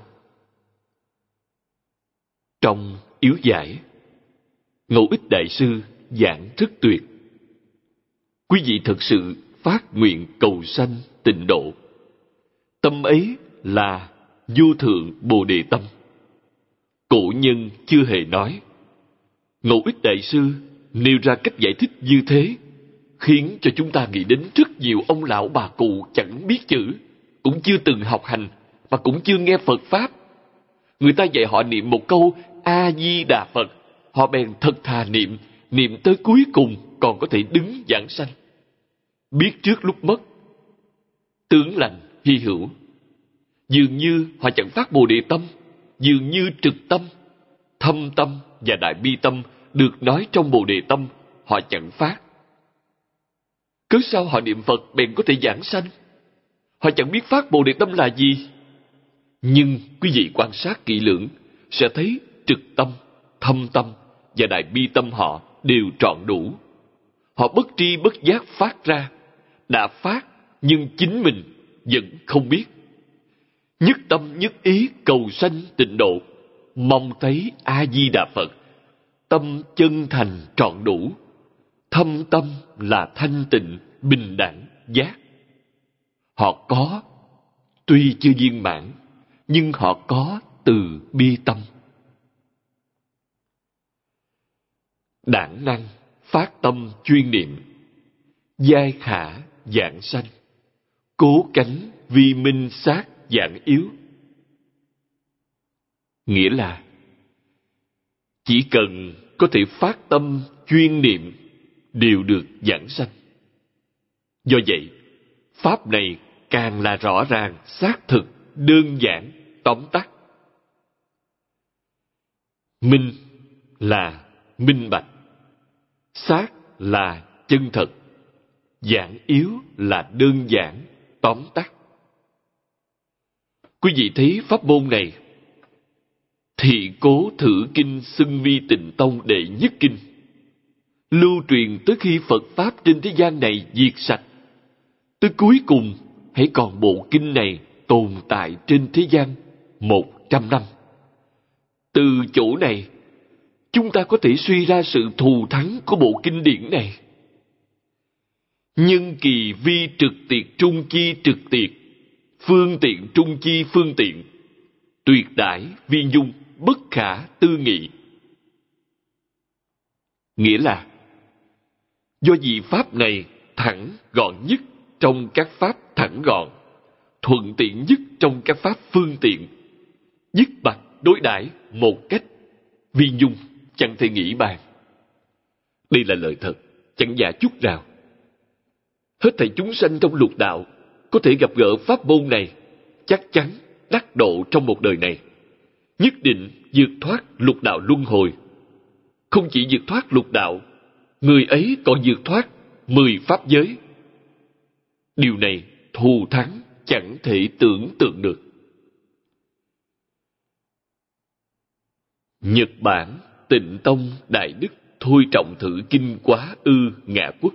Trong yếu giải, Ngẫu Ích Đại Sư giảng rất tuyệt. Quý vị thật sự phát nguyện cầu sanh tịnh độ. Tâm ấy là vô thượng Bồ Đề tâm. Cổ nhân chưa hề nói. Ngẫu Ích Đại Sư nêu ra cách giải thích như thế, khiến cho chúng ta nghĩ đến rất nhiều ông lão bà cụ chẳng biết chữ, cũng chưa từng học hành, mà cũng chưa nghe Phật Pháp. Người ta dạy họ niệm một câu A-di-đà Phật, họ bèn thật thà niệm, niệm tới cuối cùng còn có thể đứng giảng sanh. Biết trước lúc mất, tướng lành hy hữu. Dường như họ chẳng phát Bồ Đề tâm, dường như trực tâm, thâm tâm và đại bi tâm được nói trong Bồ Đề tâm, họ chẳng phát. Cớ sao họ niệm Phật bèn có thể giảng sanh? Họ chẳng biết phát Bồ Đề tâm là gì. Nhưng quý vị quan sát kỹ lưỡng sẽ thấy trực tâm, thâm tâm và đại bi tâm họ đều trọn đủ. Họ bất tri bất giác phát ra, đã phát nhưng chính mình vẫn không biết. Nhất tâm nhất ý cầu sanh tịnh độ, mong thấy A-di-đà Phật, tâm chân thành trọn đủ, thâm tâm là thanh tịnh, bình đẳng, giác. Họ có, tuy chưa viên mãn, nhưng họ có từ bi tâm. Đản năng, phát tâm chuyên niệm, giai khả giảng sanh, cố cánh vi minh sát giảng yếu. Nghĩa là chỉ cần có thể phát tâm chuyên niệm đều được giảng sanh. Do vậy, pháp này càng là rõ ràng, xác thực, đơn giản, tóm tắt. Minh là minh bạch, xác là chân thật, giảng yếu là đơn giản, tóm tắt. Quý vị thấy pháp môn này, Thị Cố Thử Kinh xưng vi Tịnh Tông đệ nhất kinh, lưu truyền tới khi Phật Pháp trên thế gian này diệt sạch. Tới cuối cùng, hãy còn bộ kinh này tồn tại trên thế gian một trăm năm. Từ chỗ này, chúng ta có thể suy ra sự thù thắng của bộ kinh điển này. Nhân kỳ vi trực tiệt trung chi trực tiệt, phương tiện trung chi phương tiện, tuyệt đãi vi nhung, bất khả tư nghị. Nghĩa là, do vì pháp này thẳng gọn nhất trong các pháp thẳng gọn, thuận tiện nhất trong các pháp phương tiện, dứt bạch đối đãi một cách vi nhung, chẳng thể nghĩ bàn. Đây là lời thật, chẳng giả chút nào. Hết thảy chúng sanh trong lục đạo có thể gặp gỡ pháp môn này, chắc chắn đắc độ trong một đời này, nhất định vượt thoát lục đạo luân hồi. Không chỉ vượt thoát lục đạo, người ấy còn vượt thoát mười pháp giới. Điều này thù thắng chẳng thể tưởng tượng được. Nhật Bản Tịnh Tông Đại Đức Thôi Trọng Thử Kinh Quá Ư Ngạ Quốc.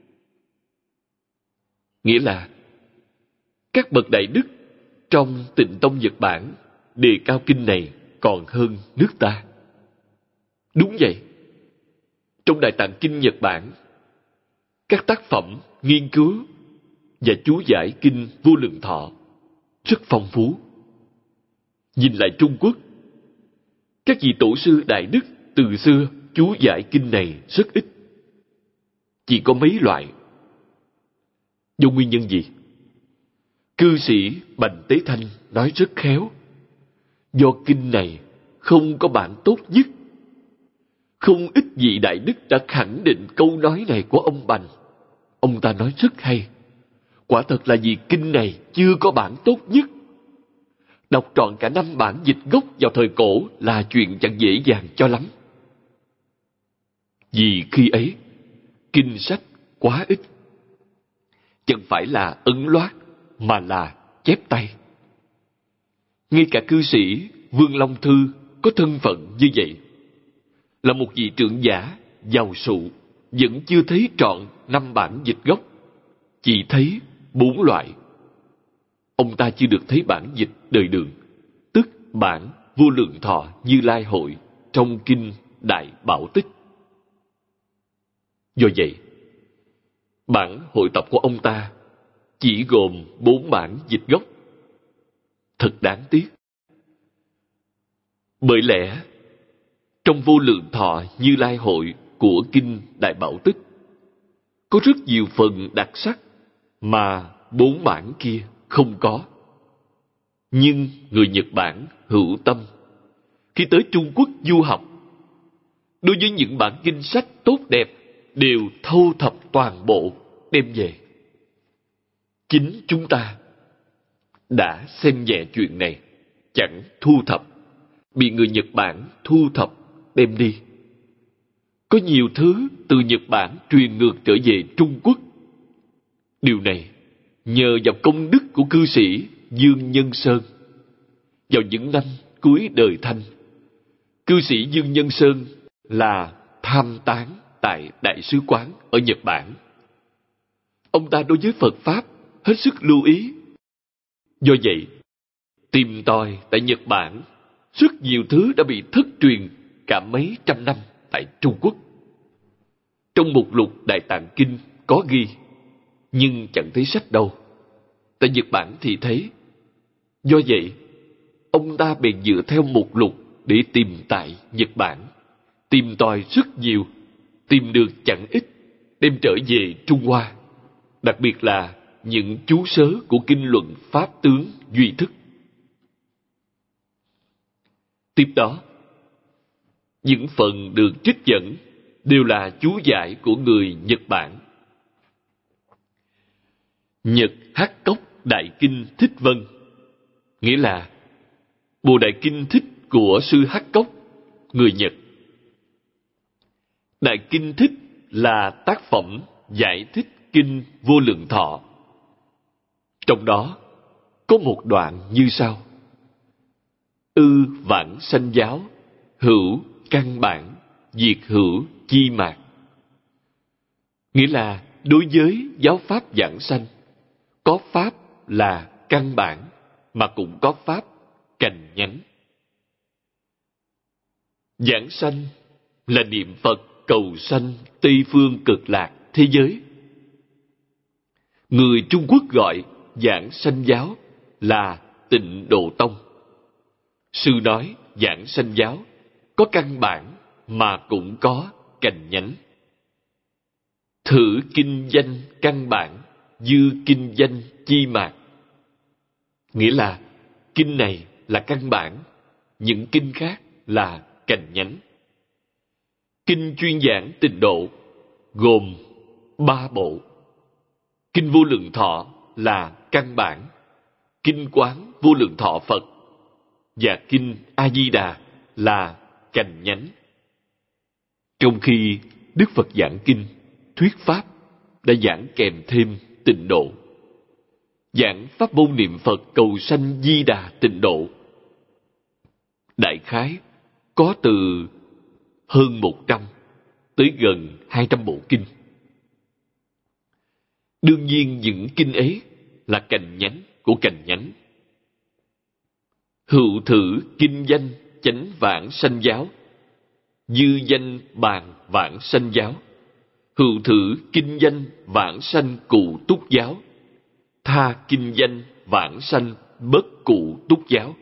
Nghĩa là, các bậc đại đức trong Tịnh Tông Nhật Bản đề cao kinh này còn hơn nước ta. Đúng vậy. Trong Đại Tạng Kinh Nhật Bản, các tác phẩm nghiên cứu và chú giải kinh Vô Lượng Thọ rất phong phú. Nhìn lại Trung Quốc, các vị tổ sư đại đức từ xưa chú giải kinh này rất ít, chỉ có mấy loại. Do nguyên nhân gì? Cư sĩ Bành Tế Thanh nói rất khéo. Do kinh này không có bản tốt nhất. Không ít vị đại đức đã khẳng định câu nói này của ông Bành. Ông ta nói rất hay. Quả thật là vì kinh này chưa có bản tốt nhất. Đọc trọn cả năm bản dịch gốc vào thời cổ là chuyện chẳng dễ dàng cho lắm. Vì khi ấy, kinh sách quá ít. Chẳng phải là ấn loát, mà là chép tay. Ngay cả cư sĩ Vương Long Thư có thân phận như vậy, là một vị trưởng giả, giàu sụ, vẫn chưa thấy trọn năm bản dịch gốc, chỉ thấy bốn loại. Ông ta chưa được thấy bản dịch đời Đường, tức bản Vô Lượng Thọ Như Lai Hội trong kinh Đại Bảo Tích. Do vậy, bản hội tập của ông ta chỉ gồm bốn bản dịch gốc. Thật đáng tiếc. Bởi lẽ, trong Vô Lượng Thọ Như Lai Hội của kinh Đại Bảo Tích, có rất nhiều phần đặc sắc mà bốn bản kia không có. Nhưng người Nhật Bản hữu tâm. Khi tới Trung Quốc du học, đối với những bản kinh sách tốt đẹp đều thâu thập toàn bộ đem về. Chính chúng ta đã xem nhẹ chuyện này, chẳng thu thập, bị người Nhật Bản thu thập đem đi. Có nhiều thứ từ Nhật Bản truyền ngược trở về Trung Quốc. Điều này nhờ vào công đức của cư sĩ Dương Nhân Sơn. Vào những năm cuối đời Thanh, cư sĩ Dương Nhân Sơn là tham tán tại Đại sứ quán ở Nhật Bản. Ông ta đối với Phật Pháp hết sức lưu ý. Do vậy, tìm tòi tại Nhật Bản, rất nhiều thứ đã bị thất truyền cả mấy trăm năm tại Trung Quốc. Trong mục lục Đại Tạng Kinh có ghi, nhưng chẳng thấy sách đâu. Tại Nhật Bản thì thấy. Do vậy, ông ta bèn dựa theo mục lục để tìm tại Nhật Bản. Tìm tòi rất nhiều, tìm được chẳng ít, đem trở về Trung Hoa. Đặc biệt là những chú sớ của kinh luận Pháp tướng Duy Thức. Tiếp đó, những phần được trích dẫn đều là chú giải của người Nhật Bản. Nhật Hắc Cốc Đại Kinh Thích Vân, nghĩa là Bộ Đại Kinh Thích của sư Hắc Cốc, người Nhật. Đại Kinh Thích là tác phẩm giải thích Kinh Vô Lượng Thọ. Trong đó có một đoạn như sau: Ư vãng sanh giáo, hữu căn bản, diệt hữu chi mạc. Nghĩa là đối với giáo pháp giảng sanh, có pháp là căn bản, mà cũng có pháp cành nhánh. Giảng sanh là niệm Phật cầu sanh Tây phương cực lạc thế giới. Người Trung Quốc gọi giảng sanh giáo là Tịnh Độ Tông. Sư nói giảng sanh giáo có căn bản mà cũng có cành nhánh. Thử kinh danh căn bản, dư kinh danh chi mạc. Nghĩa là kinh này là căn bản, những kinh khác là cành nhánh. Kinh chuyên giảng tịnh độ gồm ba bộ. Kinh Vô Lượng Thọ là căn bản, Kinh Quán Vô Lượng Thọ Phật và Kinh A Di Đà là cành nhánh. Trong khi Đức Phật giảng kinh, thuyết pháp đã giảng kèm thêm tịnh độ. Giảng pháp môn niệm Phật cầu sanh Di Đà tịnh độ. Đại khái có từ hơn một trăm tới gần hai trăm bộ kinh. Đương nhiên những kinh ấy là cành nhánh của cành nhánh. Hữu thử kinh danh chánh vãng sanh giáo, dư danh bàn vãng sanh giáo. Hữu thử kinh danh vãng sanh cụ túc giáo, tha kinh danh vãng sanh bất cụ túc giáo.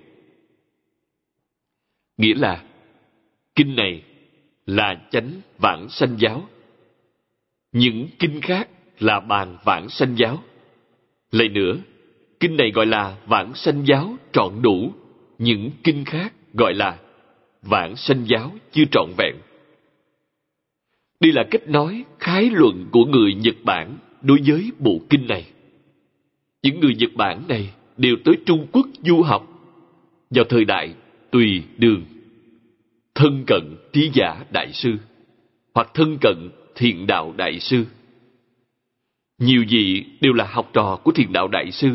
Nghĩa là kinh này là chánh vãng sanh giáo, những kinh khác là bàn vãng sanh giáo. Lại nữa, kinh này gọi là vãng sanh giáo trọn đủ, những kinh khác gọi là vãng sanh giáo chưa trọn vẹn. Đây là cách nói khái luận của người Nhật Bản đối với bộ kinh này. Những người Nhật Bản này đều tới Trung Quốc du học vào thời đại Tùy Đường, thân cận Trí Giả Đại Sư hoặc thân cận Thiện Đạo Đại Sư. Nhiều vị đều là học trò của Thiện Đạo Đại Sư.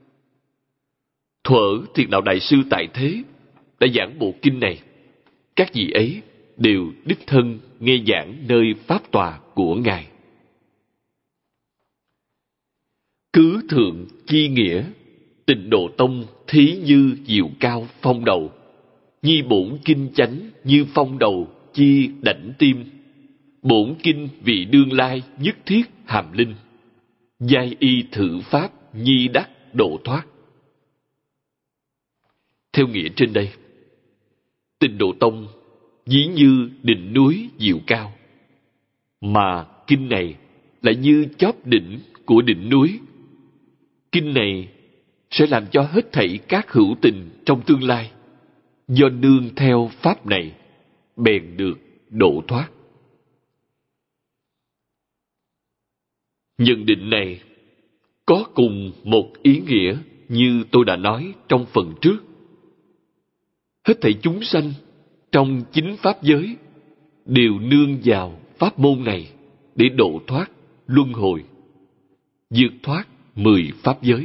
Thuở Thiện Đạo Đại Sư tại thế đã giảng bộ kinh này, các vị ấy đều đích thân nghe giảng nơi pháp tòa của Ngài. Cứ thượng chi nghĩa, Tịnh Độ Tông thí như diệu cao phong đầu, nhi bổn kinh chánh như phong đầu chi đảnh tim, bổn kinh vị đương lai nhất thiết hàm linh, giai y thử pháp nhi đắc độ thoát. Theo nghĩa trên đây, Tịnh Độ Tông ví như đỉnh núi diệu cao, mà kinh này lại như chóp đỉnh của đỉnh núi. Kinh này sẽ làm cho hết thảy các hữu tình trong tương lai do nương theo pháp này bèn được độ thoát. Nhận định này có cùng một ý nghĩa như tôi đã nói trong phần trước. Hết thảy chúng sanh trong chính pháp giới đều nương vào pháp môn này để độ thoát luân hồi, vượt thoát mười pháp giới.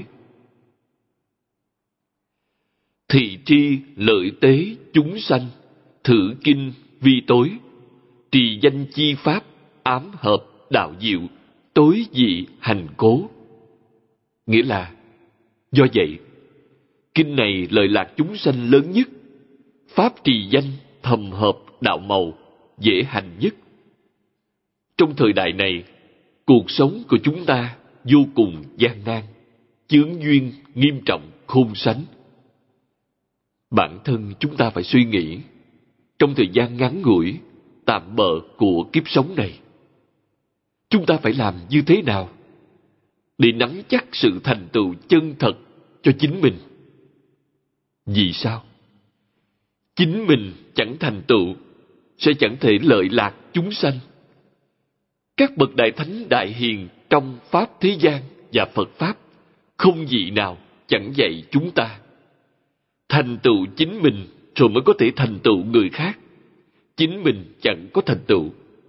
Thị tri lợi tế chúng sanh, thử kinh vi tối, trì danh chi pháp, ám hợp đạo diệu, tối dị hành cố. Nghĩa là, do vậy, kinh này lợi lạc chúng sanh lớn nhất, pháp trì danh thầm hợp đạo màu, dễ hành nhất. Trong thời đại này, cuộc sống của chúng ta vô cùng gian nan, chướng duyên nghiêm trọng khôn sánh. Bản thân chúng ta phải suy nghĩ, trong thời gian ngắn ngủi, tạm bợ của kiếp sống này, chúng ta phải làm như thế nào để nắm chắc sự thành tựu chân thật cho chính mình? Vì sao? Chính mình chẳng thành tựu, sẽ chẳng thể lợi lạc chúng sanh. Các bậc đại thánh đại hiền trong pháp thế gian và Phật pháp không vị nào chẳng dạy chúng ta. Thành tựu chính mình rồi mới có thể thành tựu người khác. Chính mình chẳng có thành tựu.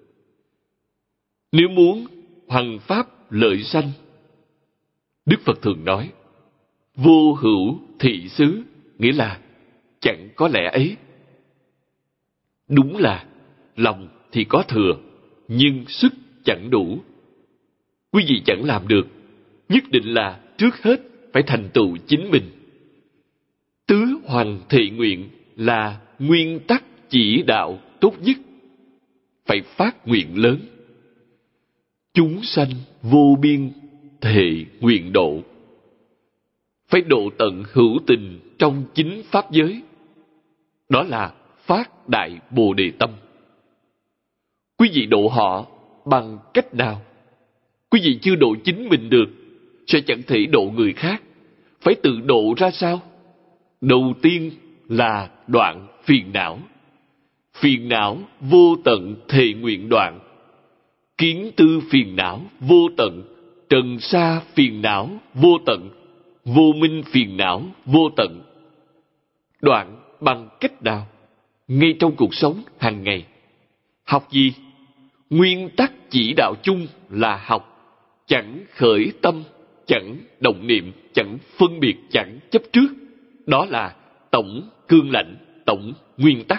Nếu muốn hoằng pháp lợi sanh, Đức Phật thường nói, vô hữu thị xứ, nghĩa là chẳng có lẽ ấy. Đúng là lòng thì có thừa, nhưng sức chẳng đủ. Quý vị chẳng làm được, nhất định là trước hết phải thành tựu chính mình. Tứ hoằng thị nguyện là nguyên tắc chỉ đạo tốt nhất. Phải phát nguyện lớn. Chúng sanh vô biên thệ nguyện độ. Phải độ tận hữu tình trong chính pháp giới. Đó là phát đại Bồ Đề tâm. Quý vị độ họ bằng cách nào? Quý vị chưa độ chính mình được, sẽ chẳng thể độ người khác. Phải tự độ ra sao? Đầu tiên là đoạn phiền não. Phiền não vô tận thệ nguyện đoạn. Kiến tư phiền não vô tận. Trần sa phiền não vô tận. Vô minh phiền não vô tận. Đoạn bằng cách nào? Ngay trong cuộc sống hàng ngày. Học gì? Nguyên tắc chỉ đạo chung là học. Chẳng khởi tâm, chẳng động niệm, chẳng phân biệt, chẳng chấp trước. Đó là tổng cương lãnh, tổng nguyên tắc.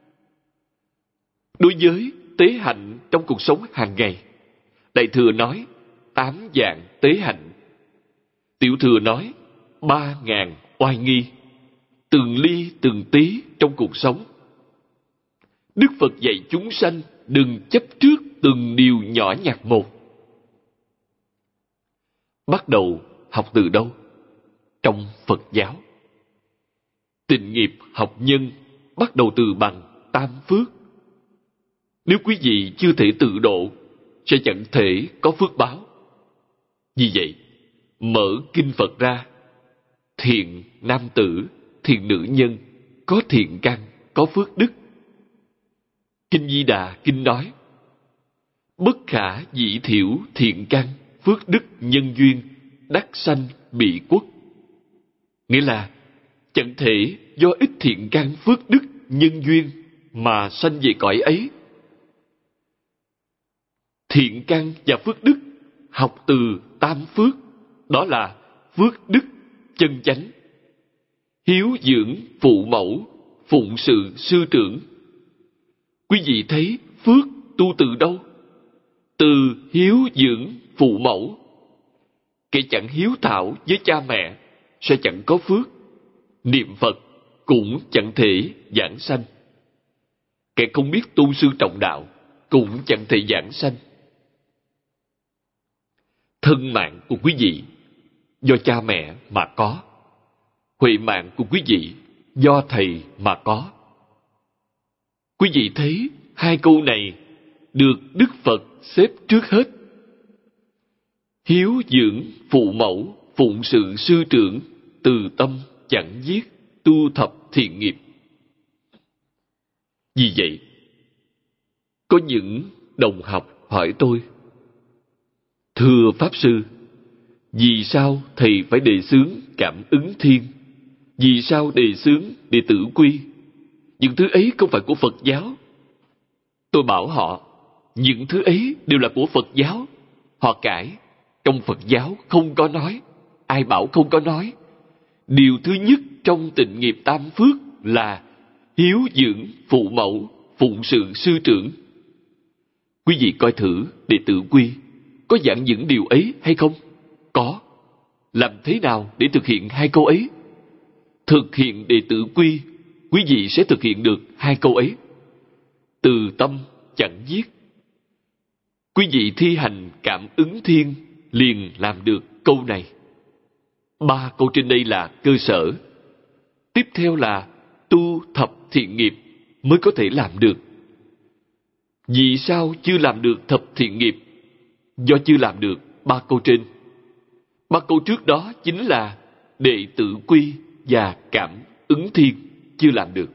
Đối với tế hạnh trong cuộc sống hàng ngày, Đại Thừa nói tám dạng tế hạnh. Tiểu Thừa nói ba ngàn oai nghi. Từng ly từng tí trong cuộc sống. Đức Phật dạy chúng sanh đừng chấp trước từng điều nhỏ nhặt một. Bắt đầu học từ đâu? Trong Phật giáo. Tịnh nghiệp học nhân bắt đầu từ bằng tam phước. Nếu quý vị chưa thể tự độ, sẽ chẳng thể có phước báo. Vì vậy, mở kinh Phật ra, thiện nam tử, thiện nữ nhân, có thiện căn, có phước đức. Kinh Di Đà kinh nói, bất khả dĩ thiểu thiện căn, phước đức nhân duyên, đắc sanh bị quốc. Nghĩa là, chẳng thể do ít thiện căn phước đức nhân duyên mà sanh về cõi ấy. Thiện căn và phước đức học từ tam phước, đó là phước đức chân chánh. Hiếu dưỡng phụ mẫu, phụng sự sư trưởng. Quý vị thấy phước tu từ đâu? Từ hiếu dưỡng phụ mẫu. Kẻ chẳng hiếu thảo với cha mẹ sẽ chẳng có phước. Niệm Phật cũng chẳng thể giảng sanh. Kẻ không biết tu sư trọng đạo cũng chẳng thể giảng sanh. Thân mạng của quý vị do cha mẹ mà có. Huệ mạng của quý vị do thầy mà có. Quý vị thấy hai câu này được Đức Phật xếp trước hết. Hiếu dưỡng phụ mẫu, phụng sự sư trưởng từ tâm chẳng giết, tu thập thiện nghiệp. Vì vậy, có những đồng học hỏi tôi: thưa Pháp Sư, vì sao Thầy phải đề xướng cảm ứng thiên? Vì sao đề xướng đệ tử quy? Những thứ ấy không phải của Phật giáo. Tôi bảo họ, những thứ ấy đều là của Phật giáo. Họ cãi, trong Phật giáo không có nói. Ai bảo không có nói? Điều thứ nhất trong tịnh nghiệp tam phước là hiếu dưỡng phụ mẫu, phụng sự sư trưởng. Quý vị coi thử đệ tử quy có giảng những điều ấy hay không? Có. Làm thế nào để thực hiện hai câu ấy? Thực hiện đệ tử quy, quý vị sẽ thực hiện được hai câu ấy. Từ tâm chẳng giết. Quý vị thi hành cảm ứng thiên liền làm được câu này. Ba câu trên đây là cơ sở. Tiếp theo là tu thập thiện nghiệp mới có thể làm được. Vì sao chưa làm được thập thiện nghiệp? Do chưa làm được ba câu trên. Ba câu trước đó chính là đệ tử quy và cảm ứng thiên chưa làm được.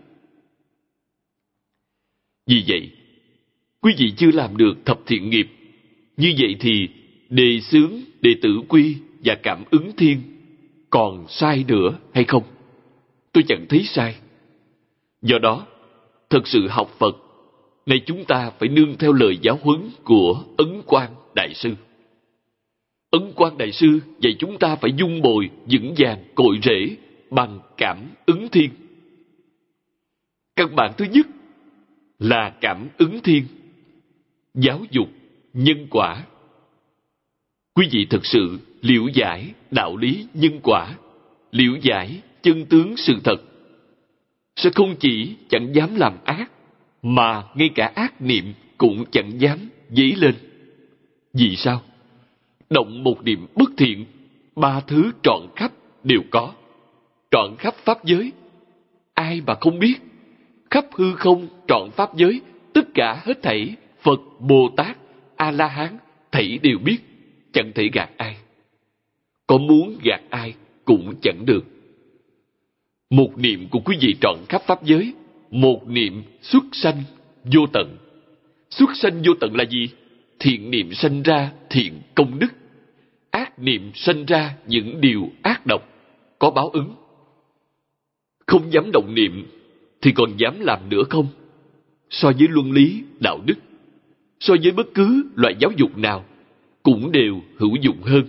Vì vậy, quý vị chưa làm được thập thiện nghiệp. Như vậy thì đề xướng đệ tử quy và cảm ứng thiên còn sai nữa hay không? Tôi chẳng thấy sai. Do đó, thật sự học Phật, nay chúng ta phải nương theo lời giáo huấn của Ấn Quang Đại Sư. Ấn Quang Đại Sư dạy chúng ta phải dung bồi vững vàng cội rễ bằng cảm ứng thiên. Căn bản thứ nhất là cảm ứng thiên, giáo dục nhân quả. Quý vị thực sự liễu giải đạo lý nhân quả, liễu giải chân tướng sự thật, sẽ không chỉ chẳng dám làm ác, mà ngay cả ác niệm cũng chẳng dám dấy lên. Vì sao? Động một niệm bất thiện, ba thứ trọn khắp đều có. Trọn khắp pháp giới, ai mà không biết? Khắp hư không trọn pháp giới, tất cả hết thảy Phật, Bồ Tát, A-la-hán thảy đều biết, chẳng thể gạt ai. Có muốn gạt ai cũng chẳng được. Một niệm của quý vị trọn khắp pháp giới, một niệm xuất sanh vô tận. Xuất sanh vô tận là gì? Thiện niệm sanh ra thiện công đức, ác niệm sanh ra những điều ác độc, có báo ứng. Không dám động niệm thì còn dám làm nữa không? So với luân lý, đạo đức, so với bất cứ loại giáo dục nào, cũng đều hữu dụng hơn.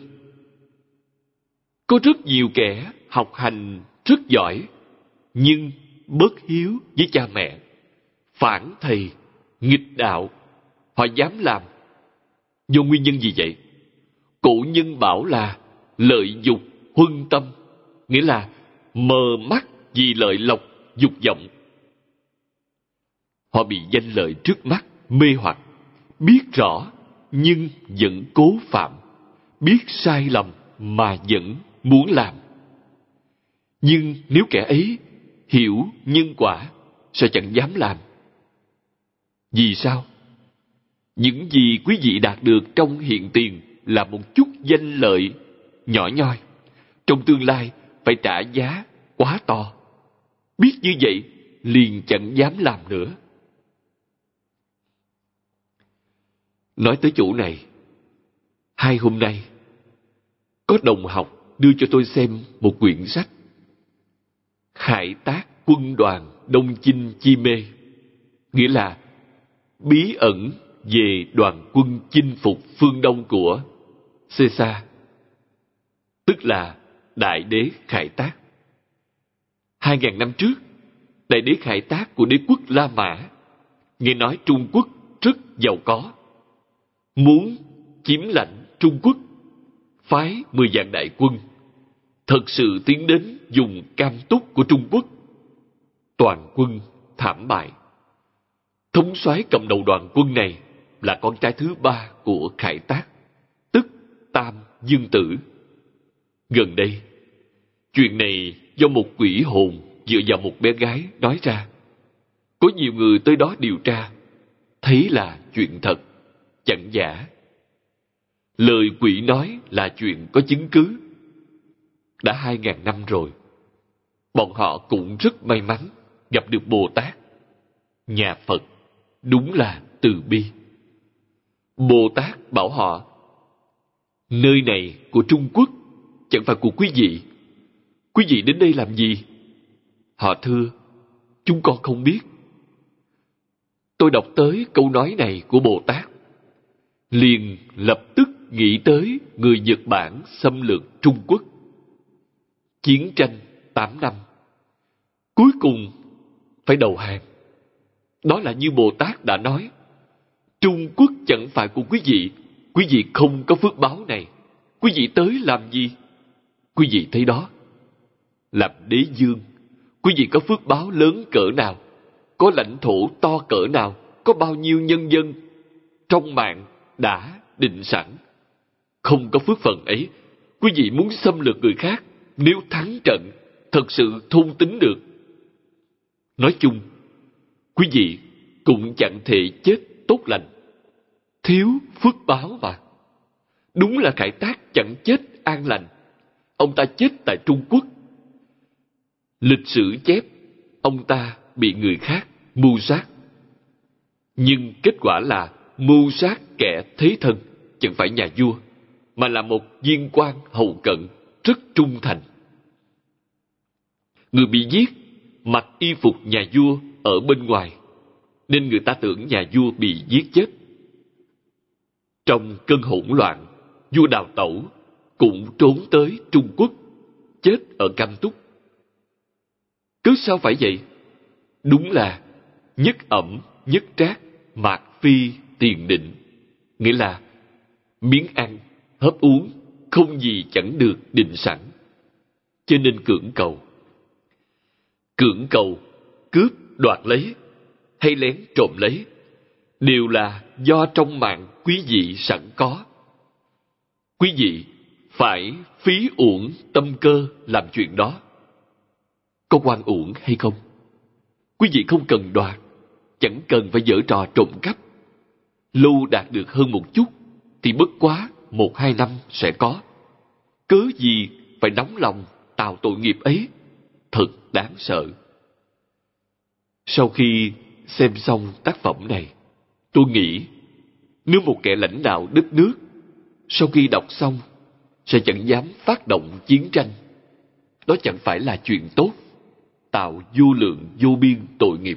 Có rất nhiều kẻ học hành rất giỏi, nhưng bất hiếu với cha mẹ, phản thầy, nghịch đạo. Họ dám làm. Do nguyên nhân gì vậy? Cổ nhân bảo là lợi dục huân tâm, nghĩa là mờ mắt vì lợi lộc dục vọng. Họ bị danh lợi trước mắt mê hoặc, biết rõ nhưng vẫn cố phạm, biết sai lầm mà vẫn muốn làm. Nhưng nếu kẻ ấy hiểu nhân quả, sao chẳng dám làm? Vì sao? Những gì quý vị đạt được trong hiện tiền là một chút danh lợi nhỏ nhoi, trong tương lai phải trả giá quá to. Biết như vậy liền chẳng dám làm nữa. Nói tới chỗ này, hai hôm nay có đồng học đưa cho tôi xem một quyển sách Khải Tác Quân đoàn Đông Chinh Chi Mê, nghĩa là bí ẩn về đoàn quân chinh phục phương Đông của Caesar, tức là Đại đế Khải Tác. Hai ngàn năm trước, Đại đế Khải Tác của đế quốc La Mã nghe nói Trung Quốc rất giàu có, muốn chiếm lãnh Trung Quốc, phái mười vạn đại quân, thật sự tiến đến vùng Cam Túc của Trung Quốc. Toàn quân thảm bại. Thống soái cầm đầu đoàn quân này là con trai thứ ba của Khải Tác, tức Tam Dương Tử. Gần đây, chuyện này do một quỷ hồn dựa vào một bé gái nói ra. Có nhiều người tới đó điều tra, thấy là chuyện thật, chẳng giả. Lời quỷ nói là chuyện có chứng cứ. đã hai ngàn năm rồi. Bọn họ cũng rất may mắn gặp được Bồ Tát. Nhà Phật đúng là từ bi. Bồ Tát bảo họ, nơi này của Trung Quốc, chẳng phải của quý vị. Quý vị đến đây làm gì? Họ thưa, chúng con không biết. Tôi đọc tới câu nói này của Bồ Tát, liền lập tức nghĩ tới người Nhật Bản xâm lược Trung Quốc. Chiến tranh tám năm, cuối cùng phải đầu hàng. Đó là như Bồ Tát đã nói, Trung Quốc chẳng phải của quý vị. Quý vị không có phước báo này. Quý vị tới làm gì? Quý vị thấy đó, làm đế vương, quý vị có phước báo lớn cỡ nào, có lãnh thổ to cỡ nào, có bao nhiêu nhân dân, trong mạng đã định sẵn. Không có phước phần ấy, quý vị muốn xâm lược người khác, nếu thắng trận, thật sự thôn tính được. Nói chung, quý vị cũng chẳng thể chết tốt lành. Thiếu phước báo mà. Đúng là Khải Tác chẳng chết an lành. Ông ta chết tại Trung Quốc. Lịch sử chép, ông ta bị người khác mưu sát. Nhưng kết quả là mưu sát kẻ thế thân, chẳng phải nhà vua, mà là một viên quan hầu cận, rất trung thành. Người bị giết mặc y phục nhà vua ở bên ngoài, nên người ta tưởng nhà vua bị giết chết. Trong cơn hỗn loạn, vua đào tẩu, cũng trốn tới Trung Quốc, chết ở Cam Túc. Cớ sao phải vậy? Đúng là nhất ẩm, nhất trác, mạt phi, tiền định. Nghĩa là miếng ăn, hớp uống, không gì chẳng được định sẵn. Cho nên cưỡng cầu. Cưỡng cầu, cướp, đoạt lấy, hay lén trộm lấy, đều là do trong mạng quý vị sẵn có. Quý vị phải phí uổng tâm cơ làm chuyện đó. Có oan uổng hay không? Quý vị không cần đoạt, chẳng cần phải giở trò trộm cắp. Lâu đạt được hơn một chút thì bất quá một hai năm sẽ có. Cớ gì phải nóng lòng tạo tội nghiệp ấy? Thật đáng sợ. Sau khi xem xong tác phẩm này, tôi nghĩ nếu một kẻ lãnh đạo đất nước sau khi đọc xong sẽ chẳng dám phát động chiến tranh, đó chẳng phải là chuyện tốt, tạo vô lượng vô biên tội nghiệp.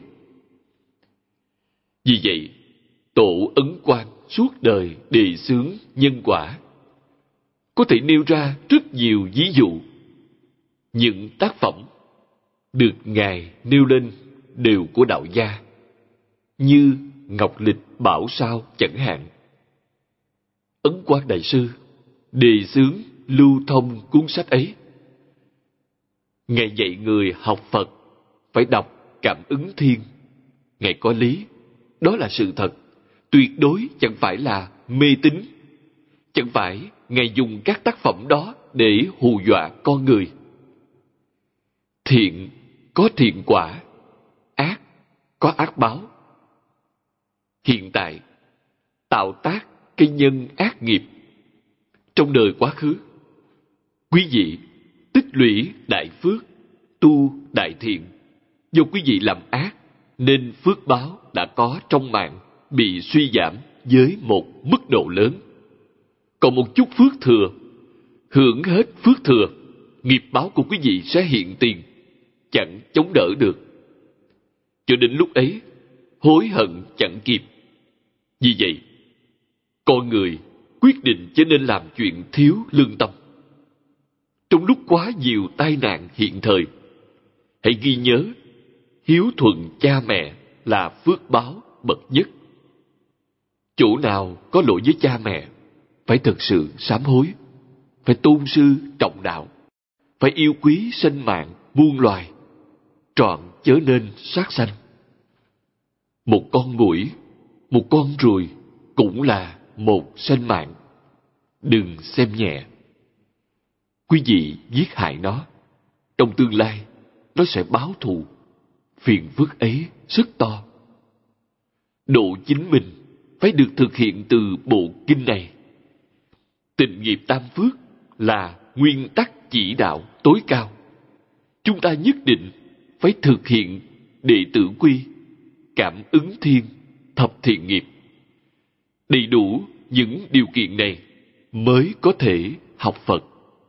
Vì vậy, Tổ Ấn Quang suốt đời đề xướng nhân quả. Có thể nêu ra rất nhiều ví dụ. Những tác phẩm được Ngài nêu lên đều của đạo gia, như Ngọc Lịch Bảo Sao chẳng hạn. Ấn Quang Đại Sư đề xướng lưu thông cuốn sách ấy. Ngài dạy người học Phật phải đọc Cảm Ứng Thiên. Ngài có lý, đó là sự thật, tuyệt đối chẳng phải là mê tín. Chẳng phải Ngài dùng các tác phẩm đó để hù dọa con người. Thiện có thiện quả, ác có ác báo. Hiện tại, tạo tác cái nhân ác nghiệp. Trong đời quá khứ, quý vị tích lũy đại phước, tu đại thiện. Do quý vị làm ác, nên phước báo đã có trong mạng bị suy giảm với một mức độ lớn. Còn một chút phước thừa, hưởng hết phước thừa, nghiệp báo của quý vị sẽ hiện tiền, chẳng chống đỡ được. Cho đến lúc ấy, hối hận chẳng kịp. Vì vậy, con người quyết định cho nên làm chuyện thiếu lương tâm. Trong lúc quá nhiều tai nạn hiện thời, hãy ghi nhớ, hiếu thuận cha mẹ là phước báo bậc nhất. Chỗ nào có lỗi với cha mẹ, phải thực sự sám hối, phải tôn sư trọng đạo, phải yêu quý sinh mạng muôn loài, trọn chớ nên sát sanh. Một con muỗi, một con ruồi cũng là một sinh mạng. Đừng xem nhẹ. Quý vị giết hại nó, trong tương lai nó sẽ báo thù. Phiền phức ấy rất to. Độ chính mình phải được thực hiện từ bộ kinh này. Tịnh nghiệp tam phước là nguyên tắc chỉ đạo tối cao. Chúng ta nhất định phải thực hiện đệ tử quy, cảm ứng thiên, thập thiện nghiệp. Đầy đủ những điều kiện này mới có thể học Phật.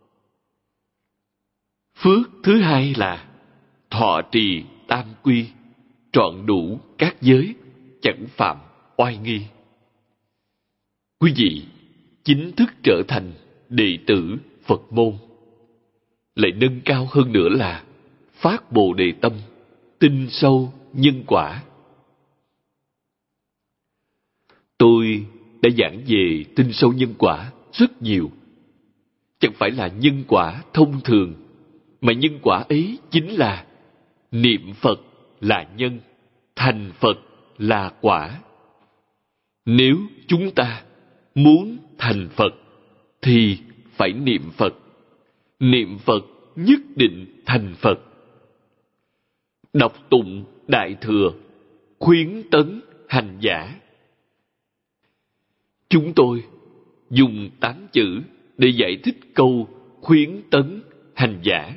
Phước thứ hai là thọ trì tam quy, trọn đủ các giới, chẳng phạm oai nghi. Quý vị chính thức trở thành đệ tử Phật môn. Lại nâng cao hơn nữa là phát Bồ Đề tâm, tin sâu nhân quả. Tôi đã giảng về tin sâu nhân quả rất nhiều. Chẳng phải là nhân quả thông thường, mà nhân quả ấy chính là niệm Phật là nhân, thành Phật là quả. Nếu chúng ta muốn thành Phật thì phải niệm Phật. Niệm Phật nhất định thành Phật. Đọc tụng Đại Thừa, khuyến tấn hành giả. Chúng tôi dùng tám chữ để giải thích câu khuyến tấn hành giả.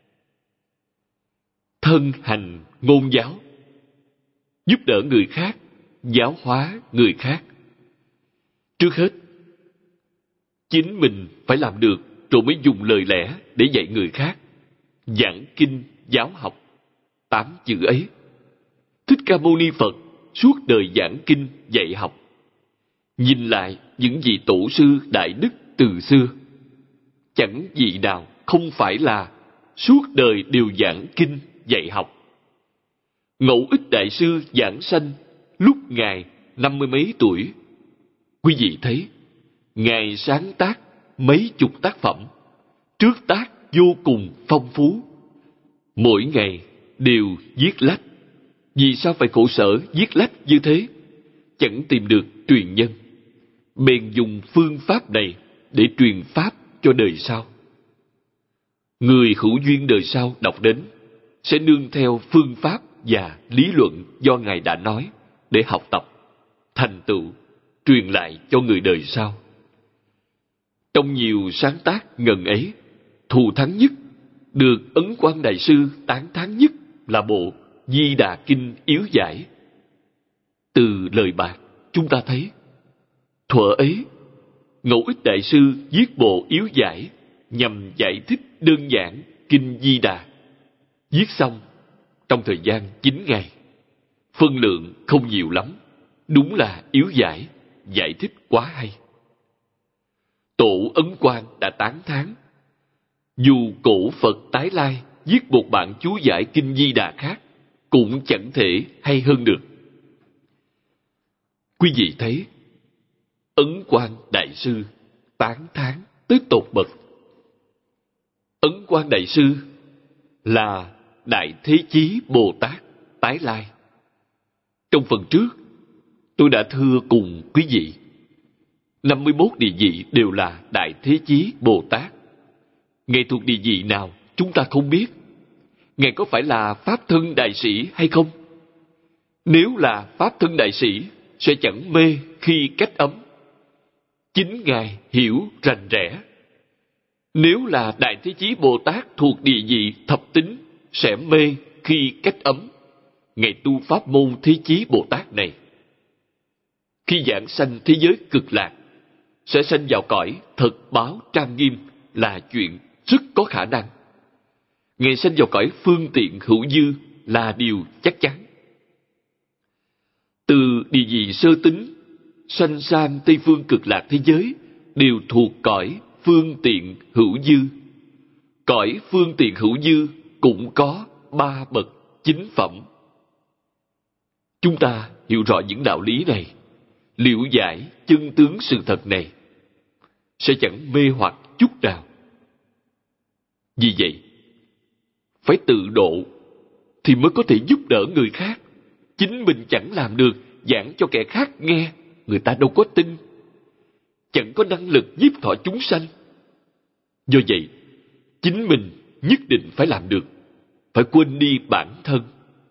Thân hành ngôn giáo, giúp đỡ người khác, giáo hóa người khác. Trước hết, chính mình phải làm được rồi mới dùng lời lẽ để dạy người khác. Giảng kinh, giáo học, tám chữ ấy. Thích Ca Mâu Ni Phật suốt đời giảng kinh, dạy học. Nhìn lại những vị tổ sư đại đức từ xưa, chẳng vị nào không phải là suốt đời đều giảng kinh, dạy học. Ngẫu Ích Đại Sư giảng sanh lúc Ngài năm mươi mấy tuổi. Quý vị thấy, Ngài sáng tác mấy chục tác phẩm, trước tác vô cùng phong phú. Mỗi ngày đều viết lách. Vì sao phải khổ sở viết lách như thế? Chẳng tìm được truyền nhân. Bèn dùng phương pháp này để truyền pháp cho đời sau. Người hữu duyên đời sau đọc đến sẽ nương theo phương pháp và lý luận do Ngài đã nói để học tập, thành tựu, truyền lại cho người đời sau. Trong nhiều sáng tác ngần ấy, thù thắng nhất, được Ấn Quang Đại Sư tán thán nhất là bộ Di Đà Kinh Yếu Giải. Từ lời bạc chúng ta thấy, thuở ấy, Ngẫu Ích Đại Sư viết bộ Yếu Giải nhằm giải thích đơn giản Kinh Di Đà. Viết xong trong thời gian chín ngày, phân lượng không nhiều lắm, đúng là yếu giải, giải thích quá hay. Tổ Ấn Quang đã tán thán, dù cổ Phật tái lai viết một bản chú giải Kinh Di Đà khác cũng chẳng thể hay hơn được. Quý vị thấy, Ấn Quang Đại Sư tán thán tới tột bậc. Ấn Quang Đại Sư là Đại Thế Chí Bồ Tát tái lai. Trong phần trước, tôi đã thưa cùng quý vị, năm mươi mốt địa vị đều là Đại Thế Chí Bồ Tát. Ngài thuộc địa vị nào chúng ta không biết. Ngài có phải là Pháp Thân Đại Sĩ hay không? Nếu là Pháp Thân Đại Sĩ, sẽ chẳng mê khi cách ấm. Chính Ngài hiểu rành rẽ. Nếu là Đại Thế Chí Bồ Tát thuộc địa vị thập tính, sẽ mê khi cách ấm. Ngài tu pháp môn Thế Chí Bồ Tát này, khi giảng sanh thế giới cực lạc, sẽ sanh vào cõi thật báo trang nghiêm là chuyện rất có khả năng. Ngài sanh vào cõi phương tiện hữu dư là điều chắc chắn. Từ địa vị sơ tính sanh sang Tây phương cực lạc thế giới đều thuộc cõi phương tiện hữu dư. Cõi phương tiện hữu dư cũng có ba bậc chính phẩm. Chúng ta hiểu rõ những đạo lý này, liễu giải chân tướng sự thật này, sẽ chẳng mê hoặc chút nào. Vì vậy, phải tự độ thì mới có thể giúp đỡ người khác. Chính mình chẳng làm được, giảng cho kẻ khác nghe, người ta đâu có tin. Chẳng có năng lực nhiếp thọ chúng sanh. Do vậy, chính mình nhất định phải làm được, phải quên đi bản thân.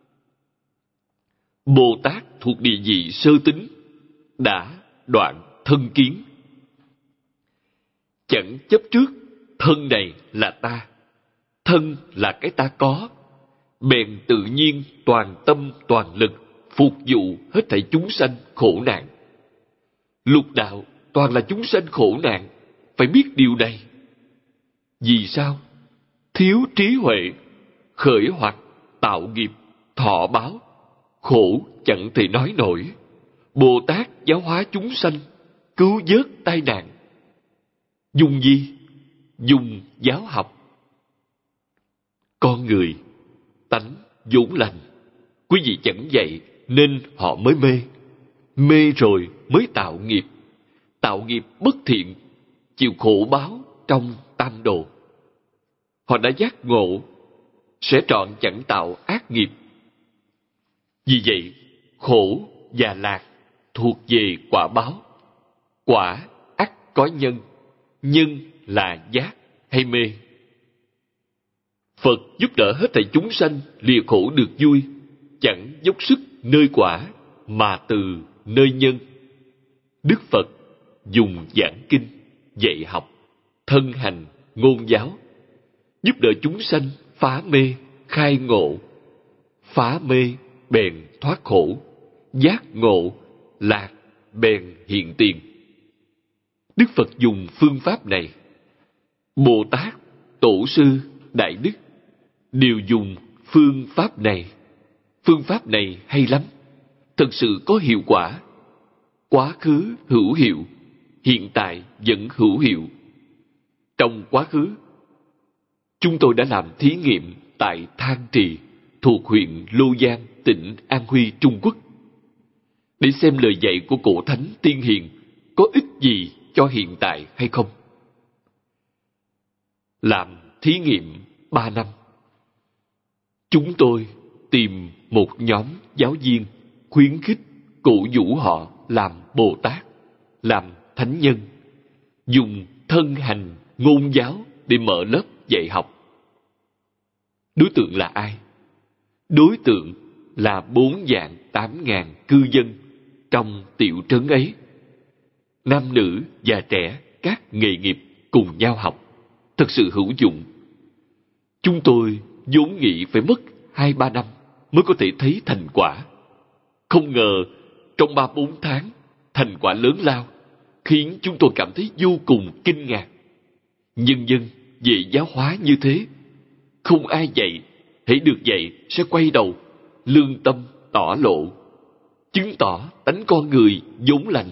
Bồ Tát thuộc địa vị sơ tính đã đoạn thân kiến, chẳng chấp trước thân này là ta, thân là cái ta có, bèn tự nhiên toàn tâm toàn lực phục vụ hết thảy chúng sanh khổ nạn. Lục đạo toàn là chúng sanh khổ nạn, phải biết điều này. Vì sao? Thiếu trí huệ, khởi hoặc, tạo nghiệp, thọ báo, khổ chẳng thể nói nổi. Bồ Tát giáo hóa chúng sanh, cứu vớt tai nạn. Dùng gì? Dùng giáo học. Con người, tánh vốn lành, quý vị chẳng dạy nên họ mới mê. Mê rồi mới tạo nghiệp. Tạo nghiệp bất thiện, chịu khổ báo trong tam đồ. Họ đã giác ngộ, sẽ trọn chẳng tạo ác nghiệp. Vì vậy, khổ và lạc thuộc về quả báo. Quả ắt có nhân, nhân là giác hay mê. Phật giúp đỡ hết thảy chúng sanh lìa khổ được vui, chẳng dốc sức nơi quả mà từ nơi nhân. Đức Phật dùng giảng kinh, dạy học, thân hành, ngôn giáo, giúp đỡ chúng sanh phá mê, khai ngộ. Phá mê bèn thoát khổ, giác ngộ, lạc bèn hiện tiền. Đức Phật dùng phương pháp này. Bồ Tát, Tổ sư, Đại Đức đều dùng phương pháp này. Phương pháp này hay lắm, thật sự có hiệu quả. Quá khứ hữu hiệu, hiện tại vẫn hữu hiệu. Trong quá khứ, chúng tôi đã làm thí nghiệm tại Thang Trì, thuộc huyện Lô Giang, tỉnh An Huy, Trung Quốc, để xem lời dạy của cổ thánh tiên hiền có ích gì cho hiện tại hay không. Làm thí nghiệm ba năm. Chúng tôi tìm một nhóm giáo viên, khuyến khích, cổ vũ họ làm Bồ Tát, làm thánh nhân, dùng thân hành, ngôn giáo để mở lớp dạy học. Đối tượng là ai? Đối tượng là bốn vạn tám ngàn cư dân trong tiểu trấn ấy. Nam nữ già trẻ, các nghề nghiệp cùng nhau học, thật sự hữu dụng. Chúng tôi vốn nghĩ phải mất hai ba năm mới có thể thấy thành quả. Không ngờ trong ba bốn tháng, thành quả lớn lao, khiến chúng tôi cảm thấy vô cùng kinh ngạc. Nhân dân về giáo hóa như thế, không ai dạy, hễ được dạy sẽ quay đầu, lương tâm tỏ lộ, chứng tỏ tánh con người vốn lành.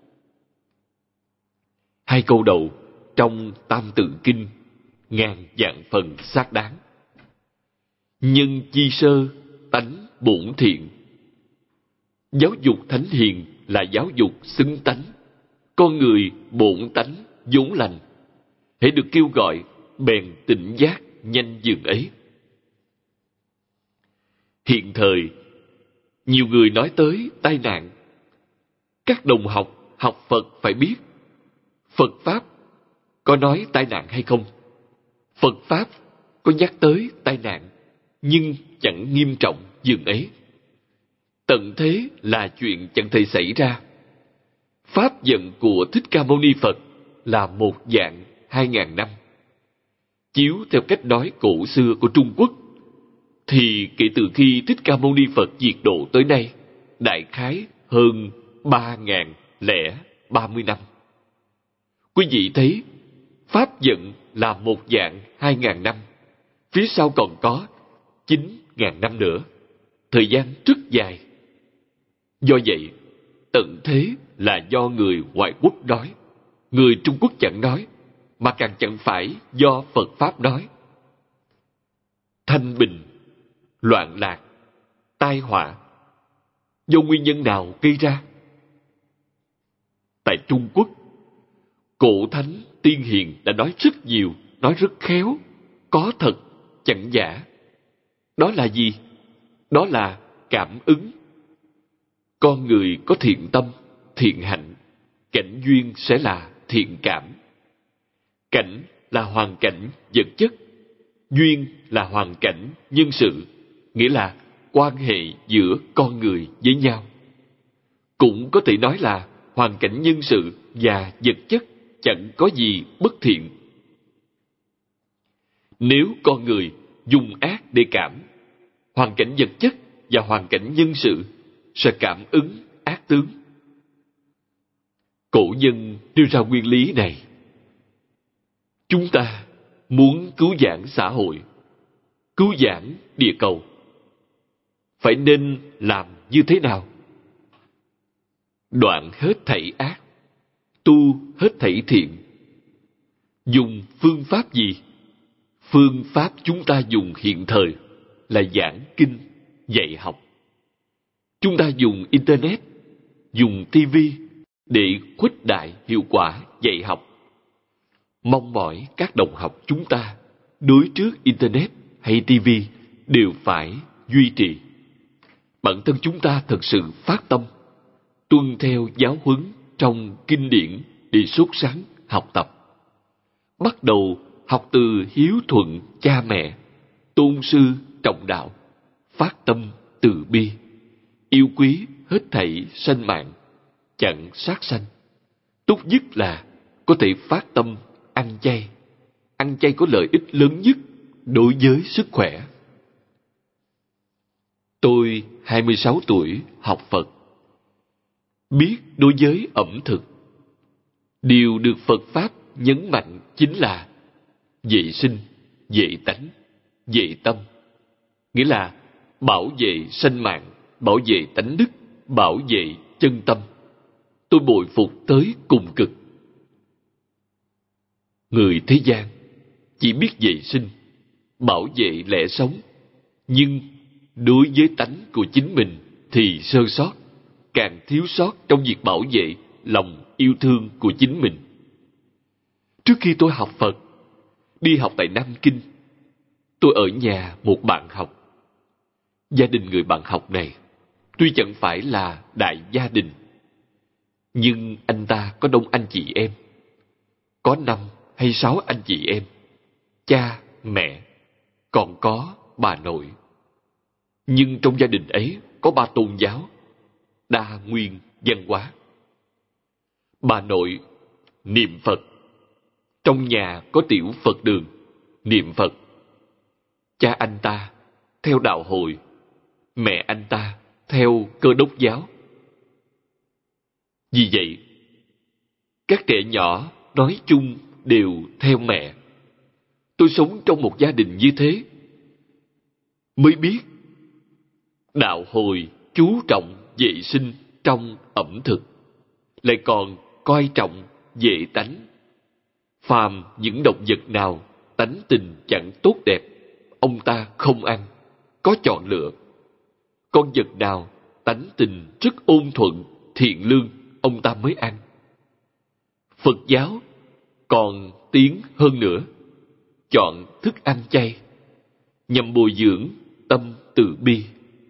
Hai câu đầu trong Tam Tự Kinh ngàn vạn phần xác đáng. Nhân chi sơ, tánh bổn thiện. Giáo dục thánh hiền là giáo dục xứng tánh. Con người bổn tánh vốn lành, hễ được kêu gọi bèn tỉnh giác nhanh dường ấy. Hiện thời, nhiều người nói tới tai nạn. Các đồng học học Phật phải biết, Phật Pháp có nói tai nạn hay không? Phật Pháp có nhắc tới tai nạn, nhưng chẳng nghiêm trọng dường ấy. Tận thế là chuyện chẳng thể xảy ra. Pháp giận của Thích Ca Mâu Ni Phật là một dạng hai ngàn năm. Chiếu theo cách nói cổ xưa của Trung Quốc, thì kể từ khi Thích Ca Mâu Ni Phật diệt độ tới nay, đại khái hơn ba ngàn lẻ ba mươi năm. Quý vị thấy, Pháp giận là một dạng hai ngàn năm, phía sau còn có chín ngàn năm nữa, thời gian rất dài. Do vậy, tận thế là do người ngoại quốc nói, người Trung Quốc chẳng nói, mà càng chẳng phải do Phật Pháp nói. Thanh bình, loạn lạc, tai họa, do nguyên nhân nào gây ra? Tại Trung Quốc, cổ thánh tiên hiền đã nói rất nhiều, nói rất khéo, có thật, chẳng giả. Đó là gì? Đó là cảm ứng. Con người có thiện tâm, thiện hạnh, cảnh duyên sẽ là thiện cảm. Cảnh là hoàn cảnh vật chất, duyên là hoàn cảnh nhân sự, nghĩa là quan hệ giữa con người với nhau. Cũng có thể nói là hoàn cảnh nhân sự và vật chất chẳng có gì bất thiện. Nếu con người dùng ác để cảm, hoàn cảnh vật chất và hoàn cảnh nhân sự sẽ cảm ứng ác tướng. Cổ nhân đưa ra nguyên lý này. Chúng ta muốn cứu vãn xã hội, cứu vãn địa cầu, phải nên làm như thế nào? Đoạn hết thảy ác, tu hết thảy thiện. Dùng phương pháp gì? Phương pháp chúng ta dùng hiện thời là giảng kinh, dạy học. Chúng ta dùng Internet, dùng ti vi để khuếch đại hiệu quả dạy học. Mong mỏi các đồng học chúng ta đối trước Internet hay ti vi đều phải duy trì. Bản thân chúng ta thật sự phát tâm, tuân theo giáo huấn trong kinh điển để sốt sắng học tập. Bắt đầu học từ hiếu thuận cha mẹ, tôn sư trọng đạo, phát tâm từ bi, yêu quý hết thảy sanh mạng, chặn sát sanh. Tốt nhất là có thể phát tâm ăn chay. Ăn chay có lợi ích lớn nhất đối với sức khỏe. Tôi hai mươi sáu tuổi học Phật. Biết đối với ẩm thực, điều được Phật Pháp nhấn mạnh chính là vệ sinh, vệ tánh, vệ tâm. Nghĩa là bảo vệ sanh mạng, bảo vệ tánh đức, bảo vệ chân tâm. Tôi bội phục tới cùng cực. Người thế gian chỉ biết vệ sinh, bảo vệ lẽ sống, nhưng đối với tánh của chính mình thì sơ sót, càng thiếu sót trong việc bảo vệ lòng yêu thương của chính mình. Trước khi tôi học Phật, đi học tại Nam Kinh, tôi ở nhà một bạn học. Gia đình người bạn học này tuy chẳng phải là đại gia đình, nhưng anh ta có đông anh chị em. Có năm hay sáu anh chị em, cha, mẹ, còn có bà nội. Nhưng trong gia đình ấy có ba tôn giáo, đa nguyên văn hóa. Bà nội niệm Phật, trong nhà có tiểu Phật đường, niệm Phật. Cha anh ta theo đạo hội, mẹ anh ta theo Cơ Đốc giáo. Vì vậy, các trẻ nhỏ nói chung đều theo mẹ. Tôi sống trong một gia đình như thế, mới biết đạo hồi chú trọng vệ sinh trong ẩm thực, lại còn coi trọng vệ tánh. Phàm những động vật nào tánh tình chẳng tốt đẹp, ông ta không ăn, có chọn lựa. Con vật nào tánh tình rất ôn thuận, thiện lương, ông ta mới ăn. Phật giáo còn tiến hơn nữa, chọn thức ăn chay nhằm bồi dưỡng tâm từ bi.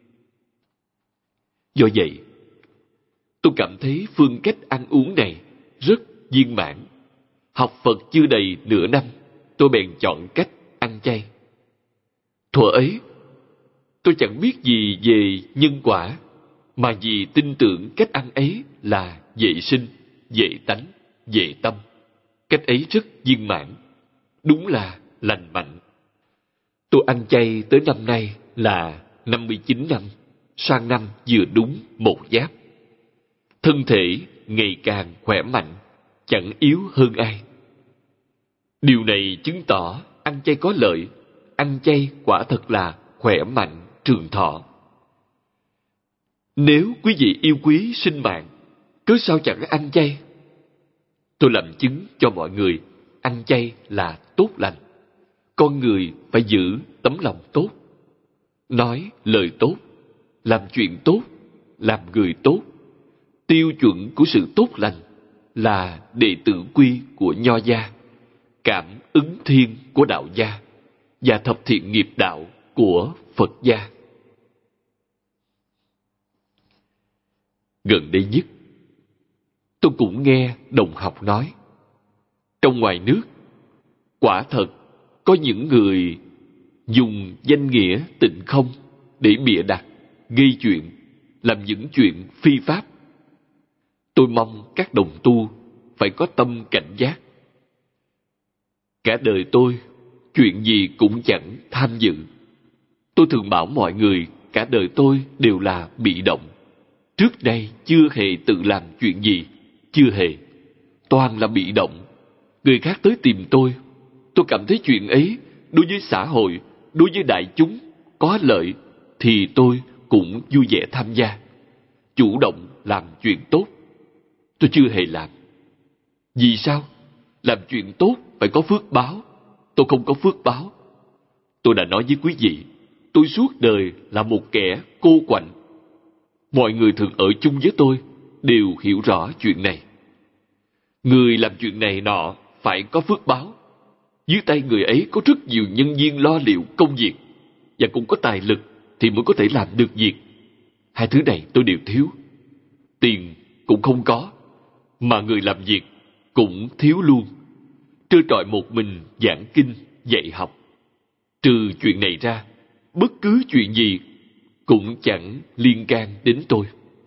Do vậy, tôi cảm thấy phương cách ăn uống này rất viên mãn. Học Phật chưa đầy nửa năm, tôi bèn chọn cách ăn chay. Thuở ấy, tôi chẳng biết gì về nhân quả, mà vì tin tưởng cách ăn ấy là vệ sinh, vệ tánh, vệ tâm. Cách ấy rất viên mãn, đúng là lành mạnh. Tôi ăn chay tới năm nay là năm mươi chín năm, sang năm vừa đúng một giáp. Thân thể ngày càng khỏe mạnh, chẳng yếu hơn ai. Điều này chứng tỏ ăn chay có lợi, ăn chay quả thật là khỏe mạnh, trường thọ. Nếu quý vị yêu quý sinh mạng, cớ sao chẳng ăn chay? Tôi làm chứng cho mọi người, ăn chay là tốt lành. Con người phải giữ tấm lòng tốt, nói lời tốt, làm chuyện tốt, làm người tốt. Tiêu chuẩn của sự tốt lành là đệ tử quy của Nho gia, cảm ứng thiên của Đạo gia và thập thiện nghiệp đạo của Phật gia. Gần đây nhất, tôi cũng nghe đồng học nói, trong ngoài nước, quả thật có những người dùng danh nghĩa tịnh không để bịa đặt, gây chuyện, làm những chuyện phi pháp. Tôi mong các đồng tu phải có tâm cảnh giác. Cả đời tôi chuyện gì cũng chẳng tham dự. Tôi thường bảo mọi người cả đời tôi đều là bị động. Trước đây chưa hề tự làm chuyện gì, chưa hề. Toàn là bị động. Người khác tới tìm tôi, tôi cảm thấy chuyện ấy đối với xã hội, đối với đại chúng có lợi thì tôi cũng vui vẻ tham gia. Chủ động làm chuyện tốt, tôi chưa hề làm. Vì sao? Làm chuyện tốt phải có phước báo. Tôi không có phước báo. Tôi đã nói với quý vị, tôi suốt đời là một kẻ cô quạnh. Mọi người thường ở chung với tôi đều hiểu rõ chuyện này. Người làm chuyện này nọ phải có phước báo. Dưới tay người ấy có rất nhiều nhân viên lo liệu công việc, và cũng có tài lực thì mới có thể làm được việc. Hai thứ này tôi đều thiếu. Tiền cũng không có, mà người làm việc cũng thiếu luôn. Trơ trọi một mình giảng kinh, dạy học. Trừ chuyện này ra, bất cứ chuyện gì cũng chẳng liên can đến tôi.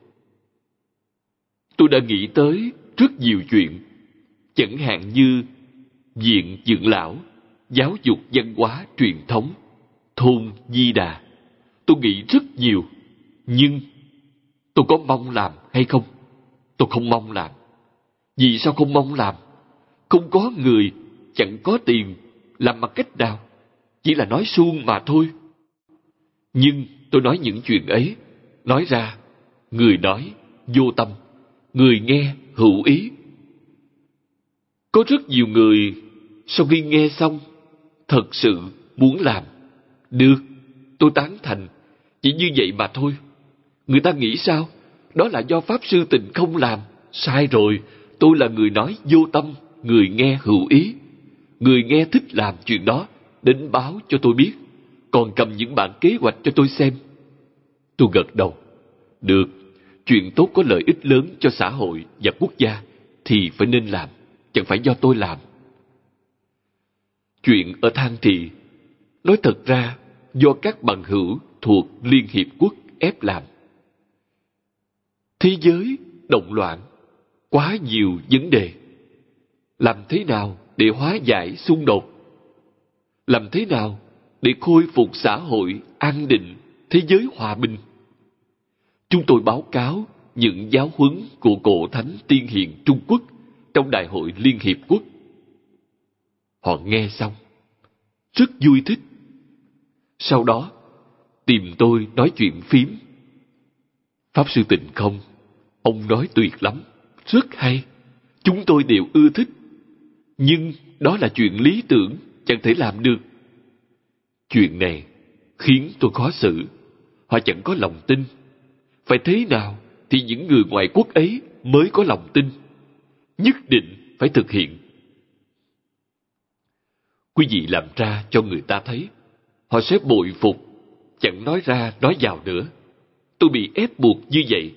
Tôi đã nghĩ tới rất nhiều chuyện, chẳng hạn như viện dưỡng lão, giáo dục văn hóa truyền thống, thôn Di Đà. Tôi nghĩ rất nhiều, nhưng tôi có mong làm hay không? Tôi không mong làm. Vì sao không mong làm? Không có người, chẳng có tiền, làm bằng cách nào? Chỉ là nói suông mà thôi. Nhưng tôi nói những chuyện ấy, nói ra, người nói vô tâm, người nghe hữu ý. Có rất nhiều người sau khi nghe xong thật sự muốn làm. Được, tôi tán thành, chỉ như vậy mà thôi. Người ta nghĩ sao? Đó là do Pháp Sư Tịnh không làm. Sai rồi, tôi là người nói vô tâm, người nghe hữu ý. Người nghe thích làm chuyện đó, đến báo cho tôi biết, còn cầm những bản kế hoạch cho tôi xem. Tôi gật đầu. Được, chuyện tốt có lợi ích lớn cho xã hội và quốc gia thì phải nên làm, chẳng phải do tôi làm. Chuyện ở Thang Trì, nói thật ra do các bằng hữu thuộc Liên Hiệp Quốc ép làm. Thế giới động loạn, quá nhiều vấn đề. Làm thế nào để hóa giải xung đột? Làm thế nào để khôi phục xã hội an định, thế giới hòa bình? Chúng tôi báo cáo những giáo huấn của Cổ Thánh Tiên Hiền Trung Quốc trong Đại hội Liên Hiệp Quốc. Họ nghe xong, rất vui thích. Sau đó, tìm tôi nói chuyện phím. Pháp Sư Tịnh không, ông nói tuyệt lắm, rất hay. Chúng tôi đều ưa thích. Nhưng đó là chuyện lý tưởng, chẳng thể làm được. Chuyện này khiến tôi khó xử. Họ chẳng có lòng tin. Phải thế nào thì những người ngoại quốc ấy mới có lòng tin. Nhất định phải thực hiện. Quý vị làm ra cho người ta thấy, họ sẽ bội phục, chẳng nói ra nói vào nữa. Tôi bị ép buộc như vậy.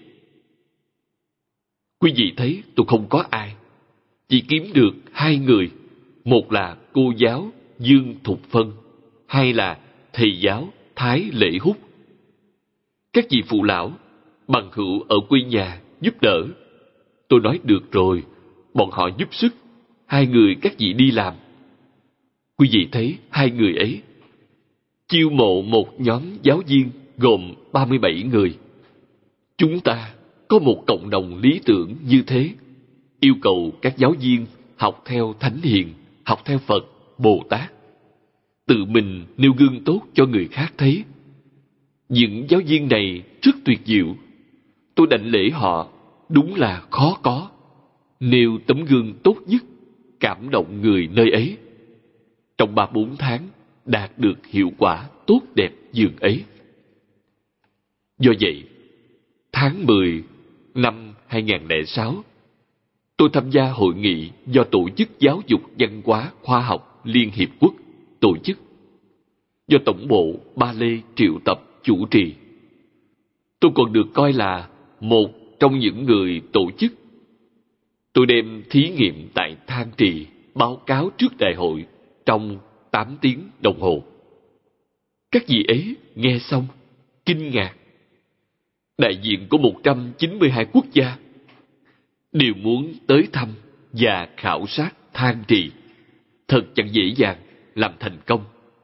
Quý vị thấy tôi không có ai, chỉ kiếm được hai người. Một là cô giáo Dương Thục Phân, hai là thầy giáo Thái Lễ Húc. Các vị phụ lão, bằng hữu ở quê nhà giúp đỡ. Tôi nói được rồi, bọn họ giúp sức, hai người các vị đi làm. Quý vị thấy hai người ấy chiêu mộ một nhóm giáo viên gồm ba mươi bảy người. Chúng ta có một cộng đồng lý tưởng như thế, yêu cầu các giáo viên học theo Thánh Hiền, học theo Phật, Bồ Tát, tự mình nêu gương tốt cho người khác thấy. Những giáo viên này rất tuyệt diệu. Tôi đảnh lễ họ, đúng là khó có. Nêu tấm gương tốt nhất, cảm động người nơi ấy. Trong ba bốn tháng, đạt được hiệu quả tốt đẹp dường ấy. Do vậy, tháng mười năm hai nghìn lẻ sáu, tôi tham gia hội nghị do Tổ chức Giáo dục Văn hóa Khoa học Liên Hiệp Quốc tổ chức, do Tổng bộ Ba Lê triệu tập chủ trì. Tôi còn được coi là một trong những người tổ chức. Tôi đem thí nghiệm tại Thang Trì báo cáo trước đại hội trong tám tiếng đồng hồ. Các vị ấy nghe xong, kinh ngạc. Đại diện của một trăm chín mươi hai quốc gia đều muốn tới thăm và khảo sát Thang Trì. Thật chẳng dễ dàng làm thành công.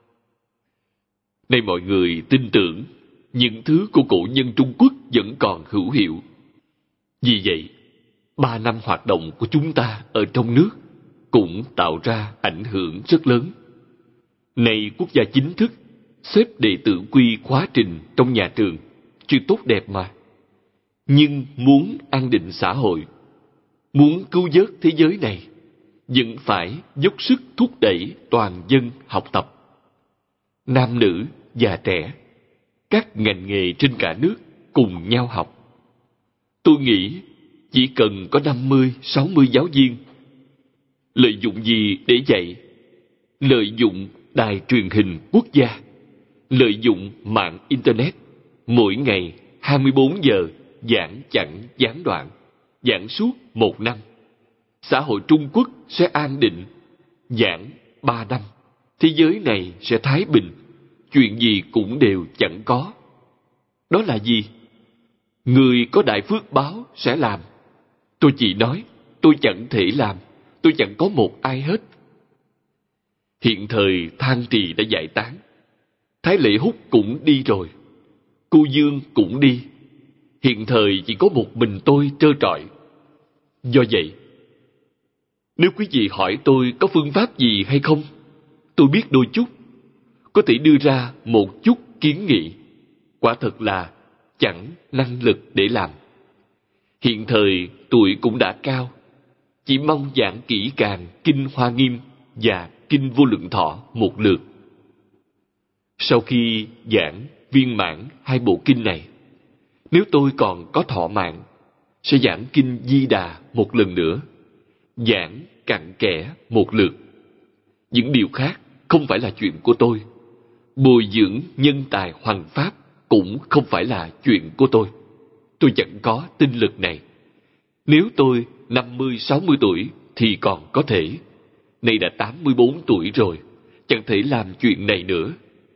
Nay mọi người tin tưởng những thứ của cổ nhân Trung Quốc vẫn còn hữu hiệu. Vì vậy, ba năm hoạt động của chúng ta ở trong nước cũng tạo ra ảnh hưởng rất lớn. Nay quốc gia chính thức xếp đệ tử quy khóa trình trong nhà trường, chuyện tốt đẹp mà. Nhưng muốn an định xã hội, muốn cứu vớt thế giới này, vẫn phải dốc sức thúc đẩy toàn dân học tập. Nam nữ, già trẻ, các ngành nghề trên cả nước cùng nhau học. Tôi nghĩ chỉ cần có năm mươi, sáu mươi giáo viên. Lợi dụng gì để dạy? Lợi dụng đài truyền hình quốc gia, lợi dụng mạng Internet, mỗi ngày hai mươi bốn giờ giảng chẳng gián đoạn, giảng suốt một năm. Xã hội Trung Quốc sẽ an định. Giảng ba năm, thế giới này sẽ thái bình, chuyện gì cũng đều chẳng có. Đó là gì? Người có đại phước báo sẽ làm. Tôi chỉ nói, tôi chẳng thể làm, tôi chẳng có một ai hết. Hiện thời Thang Trì đã giải tán, Thái Lệ Húc cũng đi rồi, cô Dương cũng đi. Hiện thời chỉ có một mình tôi trơ trọi. Do vậy, nếu quý vị hỏi tôi có phương pháp gì hay không, tôi biết đôi chút, có thể đưa ra một chút kiến nghị. Quả thật là chẳng năng lực để làm. Hiện thời tuổi cũng đã cao, chỉ mong giảng kỹ càng Kinh Hoa Nghiêm và Kinh Vô Lượng Thọ một lượt. Sau khi giảng viên mãn hai bộ kinh này, nếu tôi còn có thọ mạng, sẽ giảng Kinh Di Đà một lần nữa, giảng cặn kẽ một lượt. Những điều khác không phải là chuyện của tôi. Bồi dưỡng nhân tài hoằng pháp cũng không phải là chuyện của tôi. Tôi chẳng có tinh lực này. Nếu tôi năm mươi, sáu mươi tuổi thì còn có thể. Nay đã tám mươi bốn tuổi rồi, chẳng thể làm chuyện này nữa.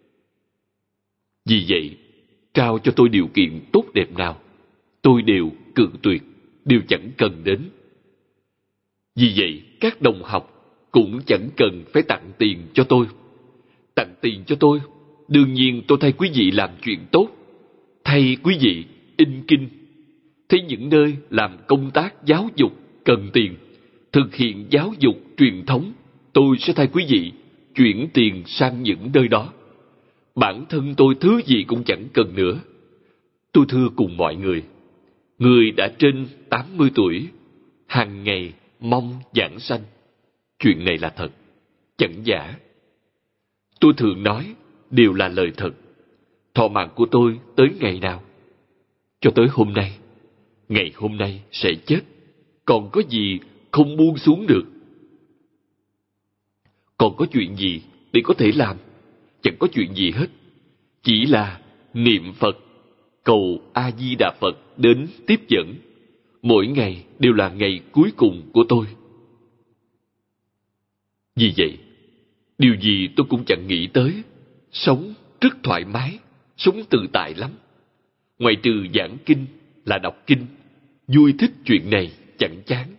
Vì vậy, trao cho tôi điều kiện tốt đẹp nào, tôi đều cự tuyệt, đều chẳng cần đến. Vì vậy, các đồng học cũng chẳng cần phải tặng tiền cho tôi. Tặng tiền cho tôi, đương nhiên tôi thay quý vị làm chuyện tốt, thay quý vị in kinh. Thế những nơi làm công tác giáo dục cần tiền, thực hiện giáo dục truyền thống, tôi sẽ thay quý vị chuyển tiền sang những nơi đó. Bản thân tôi thứ gì cũng chẳng cần nữa. Tôi thưa cùng mọi người, người đã trên tám mươi tuổi, hàng ngày mong giảng sanh. Chuyện này là thật, chẳng giả. Tôi thường nói đều là lời thật. Thọ mạng của tôi tới ngày nào? Cho tới hôm nay. Ngày hôm nay sẽ chết, còn có gì không buông xuống được? Còn có chuyện gì để có thể làm? Chẳng có chuyện gì hết. Chỉ là niệm Phật, cầu A-di-đà Phật đến tiếp dẫn. Mỗi ngày đều là ngày cuối cùng của tôi. Vì vậy, điều gì tôi cũng chẳng nghĩ tới. Sống rất thoải mái, sống tự tại lắm. Ngoại trừ giảng kinh là đọc kinh, vui thích chuyện này chẳng chán.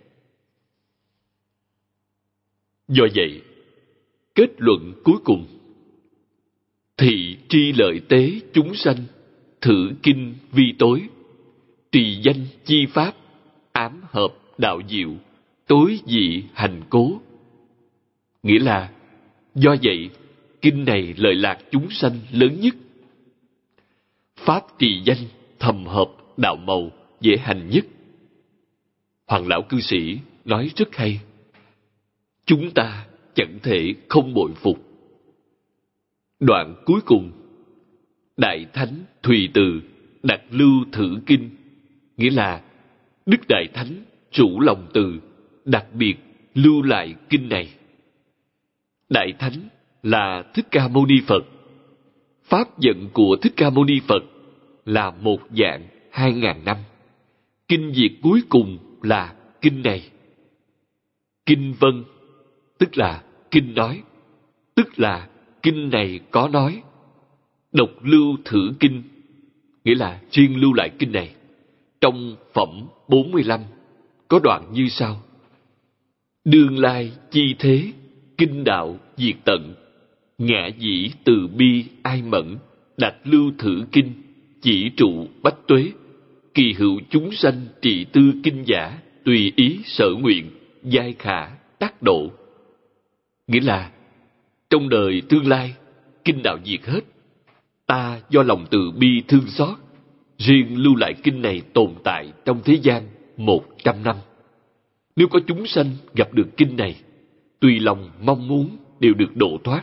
Do vậy, kết luận cuối cùng: thị tri lợi tế chúng sanh, thử kinh vi tối, trì danh chi pháp, ám hợp đạo diệu, tối dị hành cố. Nghĩa là, do vậy, kinh này lợi lạc chúng sanh lớn nhất. Pháp trì danh thầm hợp đạo màu dễ hành nhất. Hoàng lão cư sĩ nói rất hay. Chúng ta chẳng thể không bội phục. Đoạn cuối cùng, Đại Thánh Thùy Từ đặt lưu thử kinh, nghĩa là Đức Đại Thánh rủ lòng từ, đặc biệt lưu lại kinh này. Đại Thánh là Thích Ca Mâu Ni Phật. Pháp vận của Thích Ca Mâu Ni Phật là một dạng hai ngàn năm. Kinh diệt cuối cùng là kinh này. Kinh vân, tức là kinh nói, tức là kinh này có nói. Độc lưu thử kinh, nghĩa là riêng lưu lại kinh này. Trong phẩm bốn mươi lăm có đoạn như sau: đương lai chi thế, kinh đạo diệt tận, ngã dĩ từ bi ai mẫn, đạch lưu thử kinh, chỉ trụ bách tuế, kỳ hữu chúng sanh trị tư kinh giả, tùy ý sở nguyện, giai khả tác độ. Nghĩa là trong đời tương lai, kinh đạo diệt hết, ta do lòng từ bi thương xót, riêng lưu lại kinh này tồn tại trong thế gian một trăm năm. Nếu có chúng sanh gặp được kinh này, tùy lòng mong muốn đều được độ thoát.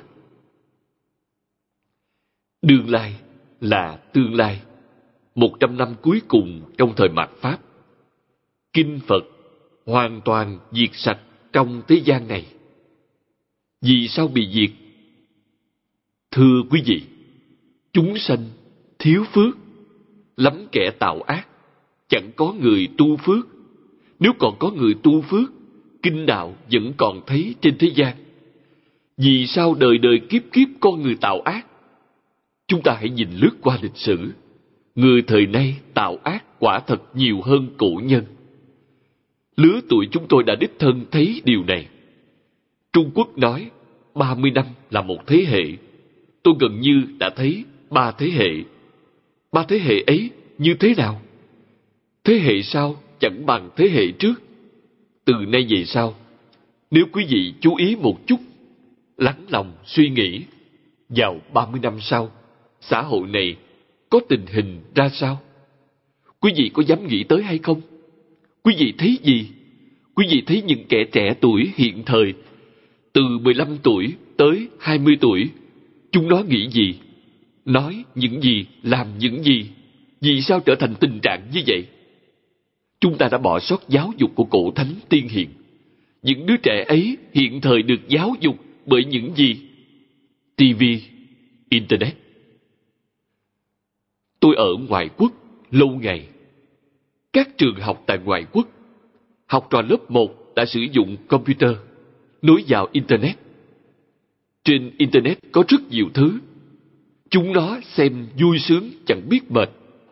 Đương lai là tương lai, một trăm năm cuối cùng trong thời mạt Pháp. Kinh Phật hoàn toàn diệt sạch trong thế gian này. Vì sao bị diệt? Thưa quý vị, chúng sanh thiếu phước, lắm kẻ tạo ác, chẳng có người tu phước. Nếu còn có người tu phước, kinh đạo vẫn còn thấy trên thế gian. Vì sao đời đời kiếp kiếp con người tạo ác? Chúng ta hãy nhìn lướt qua lịch sử. Người thời nay tạo ác quả thật nhiều hơn cổ nhân. Lứa tuổi chúng tôi đã đích thân thấy điều này. Trung Quốc nói ba mươi năm là một thế hệ. Tôi gần như đã thấy ba thế hệ. Ba thế hệ ấy như thế nào? Thế hệ sau chẳng bằng thế hệ trước. Từ nay về sau, nếu quý vị chú ý một chút, lắng lòng suy nghĩ, vào ba mươi năm sau, xã hội này có tình hình ra sao? Quý vị có dám nghĩ tới hay không? Quý vị thấy gì? Quý vị thấy những kẻ trẻ tuổi hiện thời, từ mười lăm tuổi tới hai mươi tuổi, chúng nó nghĩ gì? Nói những gì? Làm những gì? Vì sao trở thành tình trạng như vậy? Chúng ta đã bỏ sót giáo dục của cổ thánh tiên hiền. Những đứa trẻ ấy hiện thời được giáo dục bởi những gì? ti vi, Internet. Tôi ở ngoại quốc lâu ngày. Các trường học tại ngoại quốc, học trò lớp một đã sử dụng computer, nối vào Internet. Trên Internet có rất nhiều thứ. Chúng nó xem vui sướng chẳng biết mệt.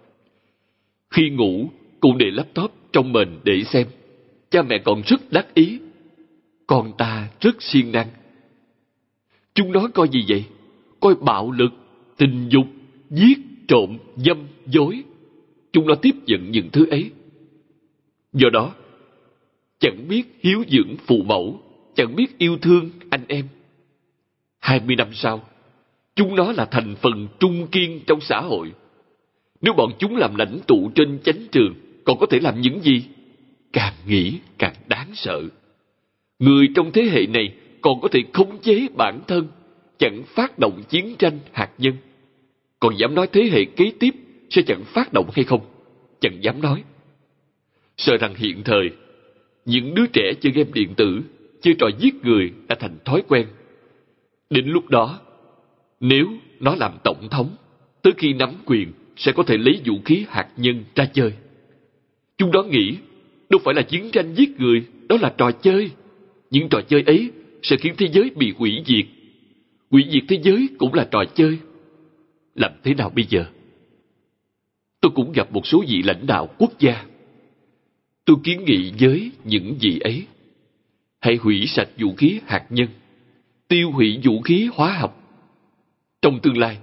Khi ngủ cũng để laptop trong mền để xem. Cha mẹ còn rất đắc ý. Con ta rất siêng năng. Chúng nó coi gì vậy? Coi bạo lực, tình dục, giết, trộm, dâm, dối. Chúng nó tiếp nhận những thứ ấy. Do đó, chẳng biết hiếu dưỡng phụ mẫu, chẳng biết yêu thương anh em. Hai mươi năm sau, chúng nó là thành phần trung kiên trong xã hội. Nếu bọn chúng làm lãnh tụ trên chánh trường, còn có thể làm những gì? Càng nghĩ càng đáng sợ. Người trong thế hệ này còn có thể khống chế bản thân, chẳng phát động chiến tranh hạt nhân. Còn dám nói thế hệ kế tiếp sẽ chẳng phát động hay không? Chẳng dám nói. Sợ rằng hiện thời, những đứa trẻ chơi game điện tử, chơi trò giết người đã thành thói quen. Đến lúc đó, nếu nó làm tổng thống, tới khi nắm quyền sẽ có thể lấy vũ khí hạt nhân ra chơi. Chúng đó nghĩ, đâu phải là chiến tranh giết người, đó là trò chơi. Những trò chơi ấy sẽ khiến thế giới bị hủy diệt. Hủy diệt thế giới cũng là trò chơi. Làm thế nào bây giờ? Tôi cũng gặp một số vị lãnh đạo quốc gia. Tôi kiến nghị với những vị ấy, hãy hủy sạch vũ khí hạt nhân, tiêu hủy vũ khí hóa học. Trong tương lai,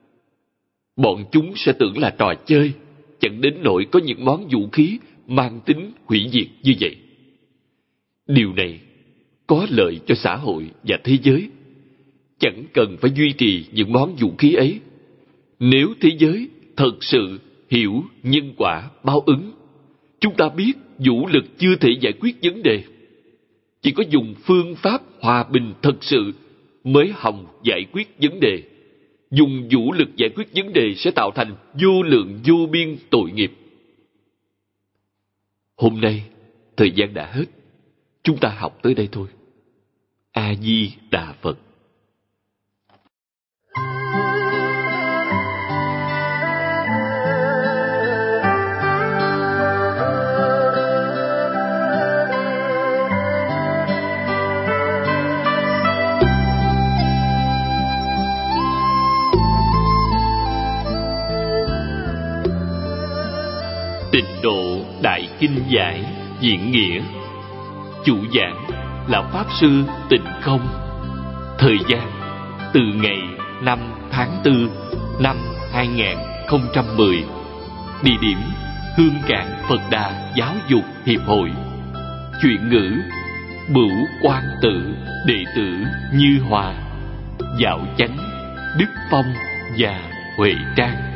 bọn chúng sẽ tưởng là trò chơi, chẳng đến nỗi có những món vũ khí mang tính hủy diệt như vậy. Điều này có lợi cho xã hội và thế giới. Chẳng cần phải duy trì những món vũ khí ấy. Nếu thế giới thật sự hiểu nhân quả báo ứng, chúng ta biết vũ lực chưa thể giải quyết vấn đề. Chỉ có dùng phương pháp hòa bình thật sự mới hòng giải quyết vấn đề. Dùng vũ lực giải quyết vấn đề sẽ tạo thành vô lượng vô biên tội nghiệp. Hôm nay, thời gian đã hết. Chúng ta học tới đây thôi. A Di Đà Phật. Tịnh Độ Đại Kinh Giải Diễn Nghĩa. Chủ giảng là Pháp Sư Tịnh Không. Thời gian từ ngày năm tháng tư năm hai nghìn không trăm mười. Địa điểm Hương Cảng Phật Đà Giáo dục Hiệp hội. Chuyển ngữ Bửu Quan Tự, đệ tử Như Hòa, Dạo Chánh, Đức Phong và Huệ Trang.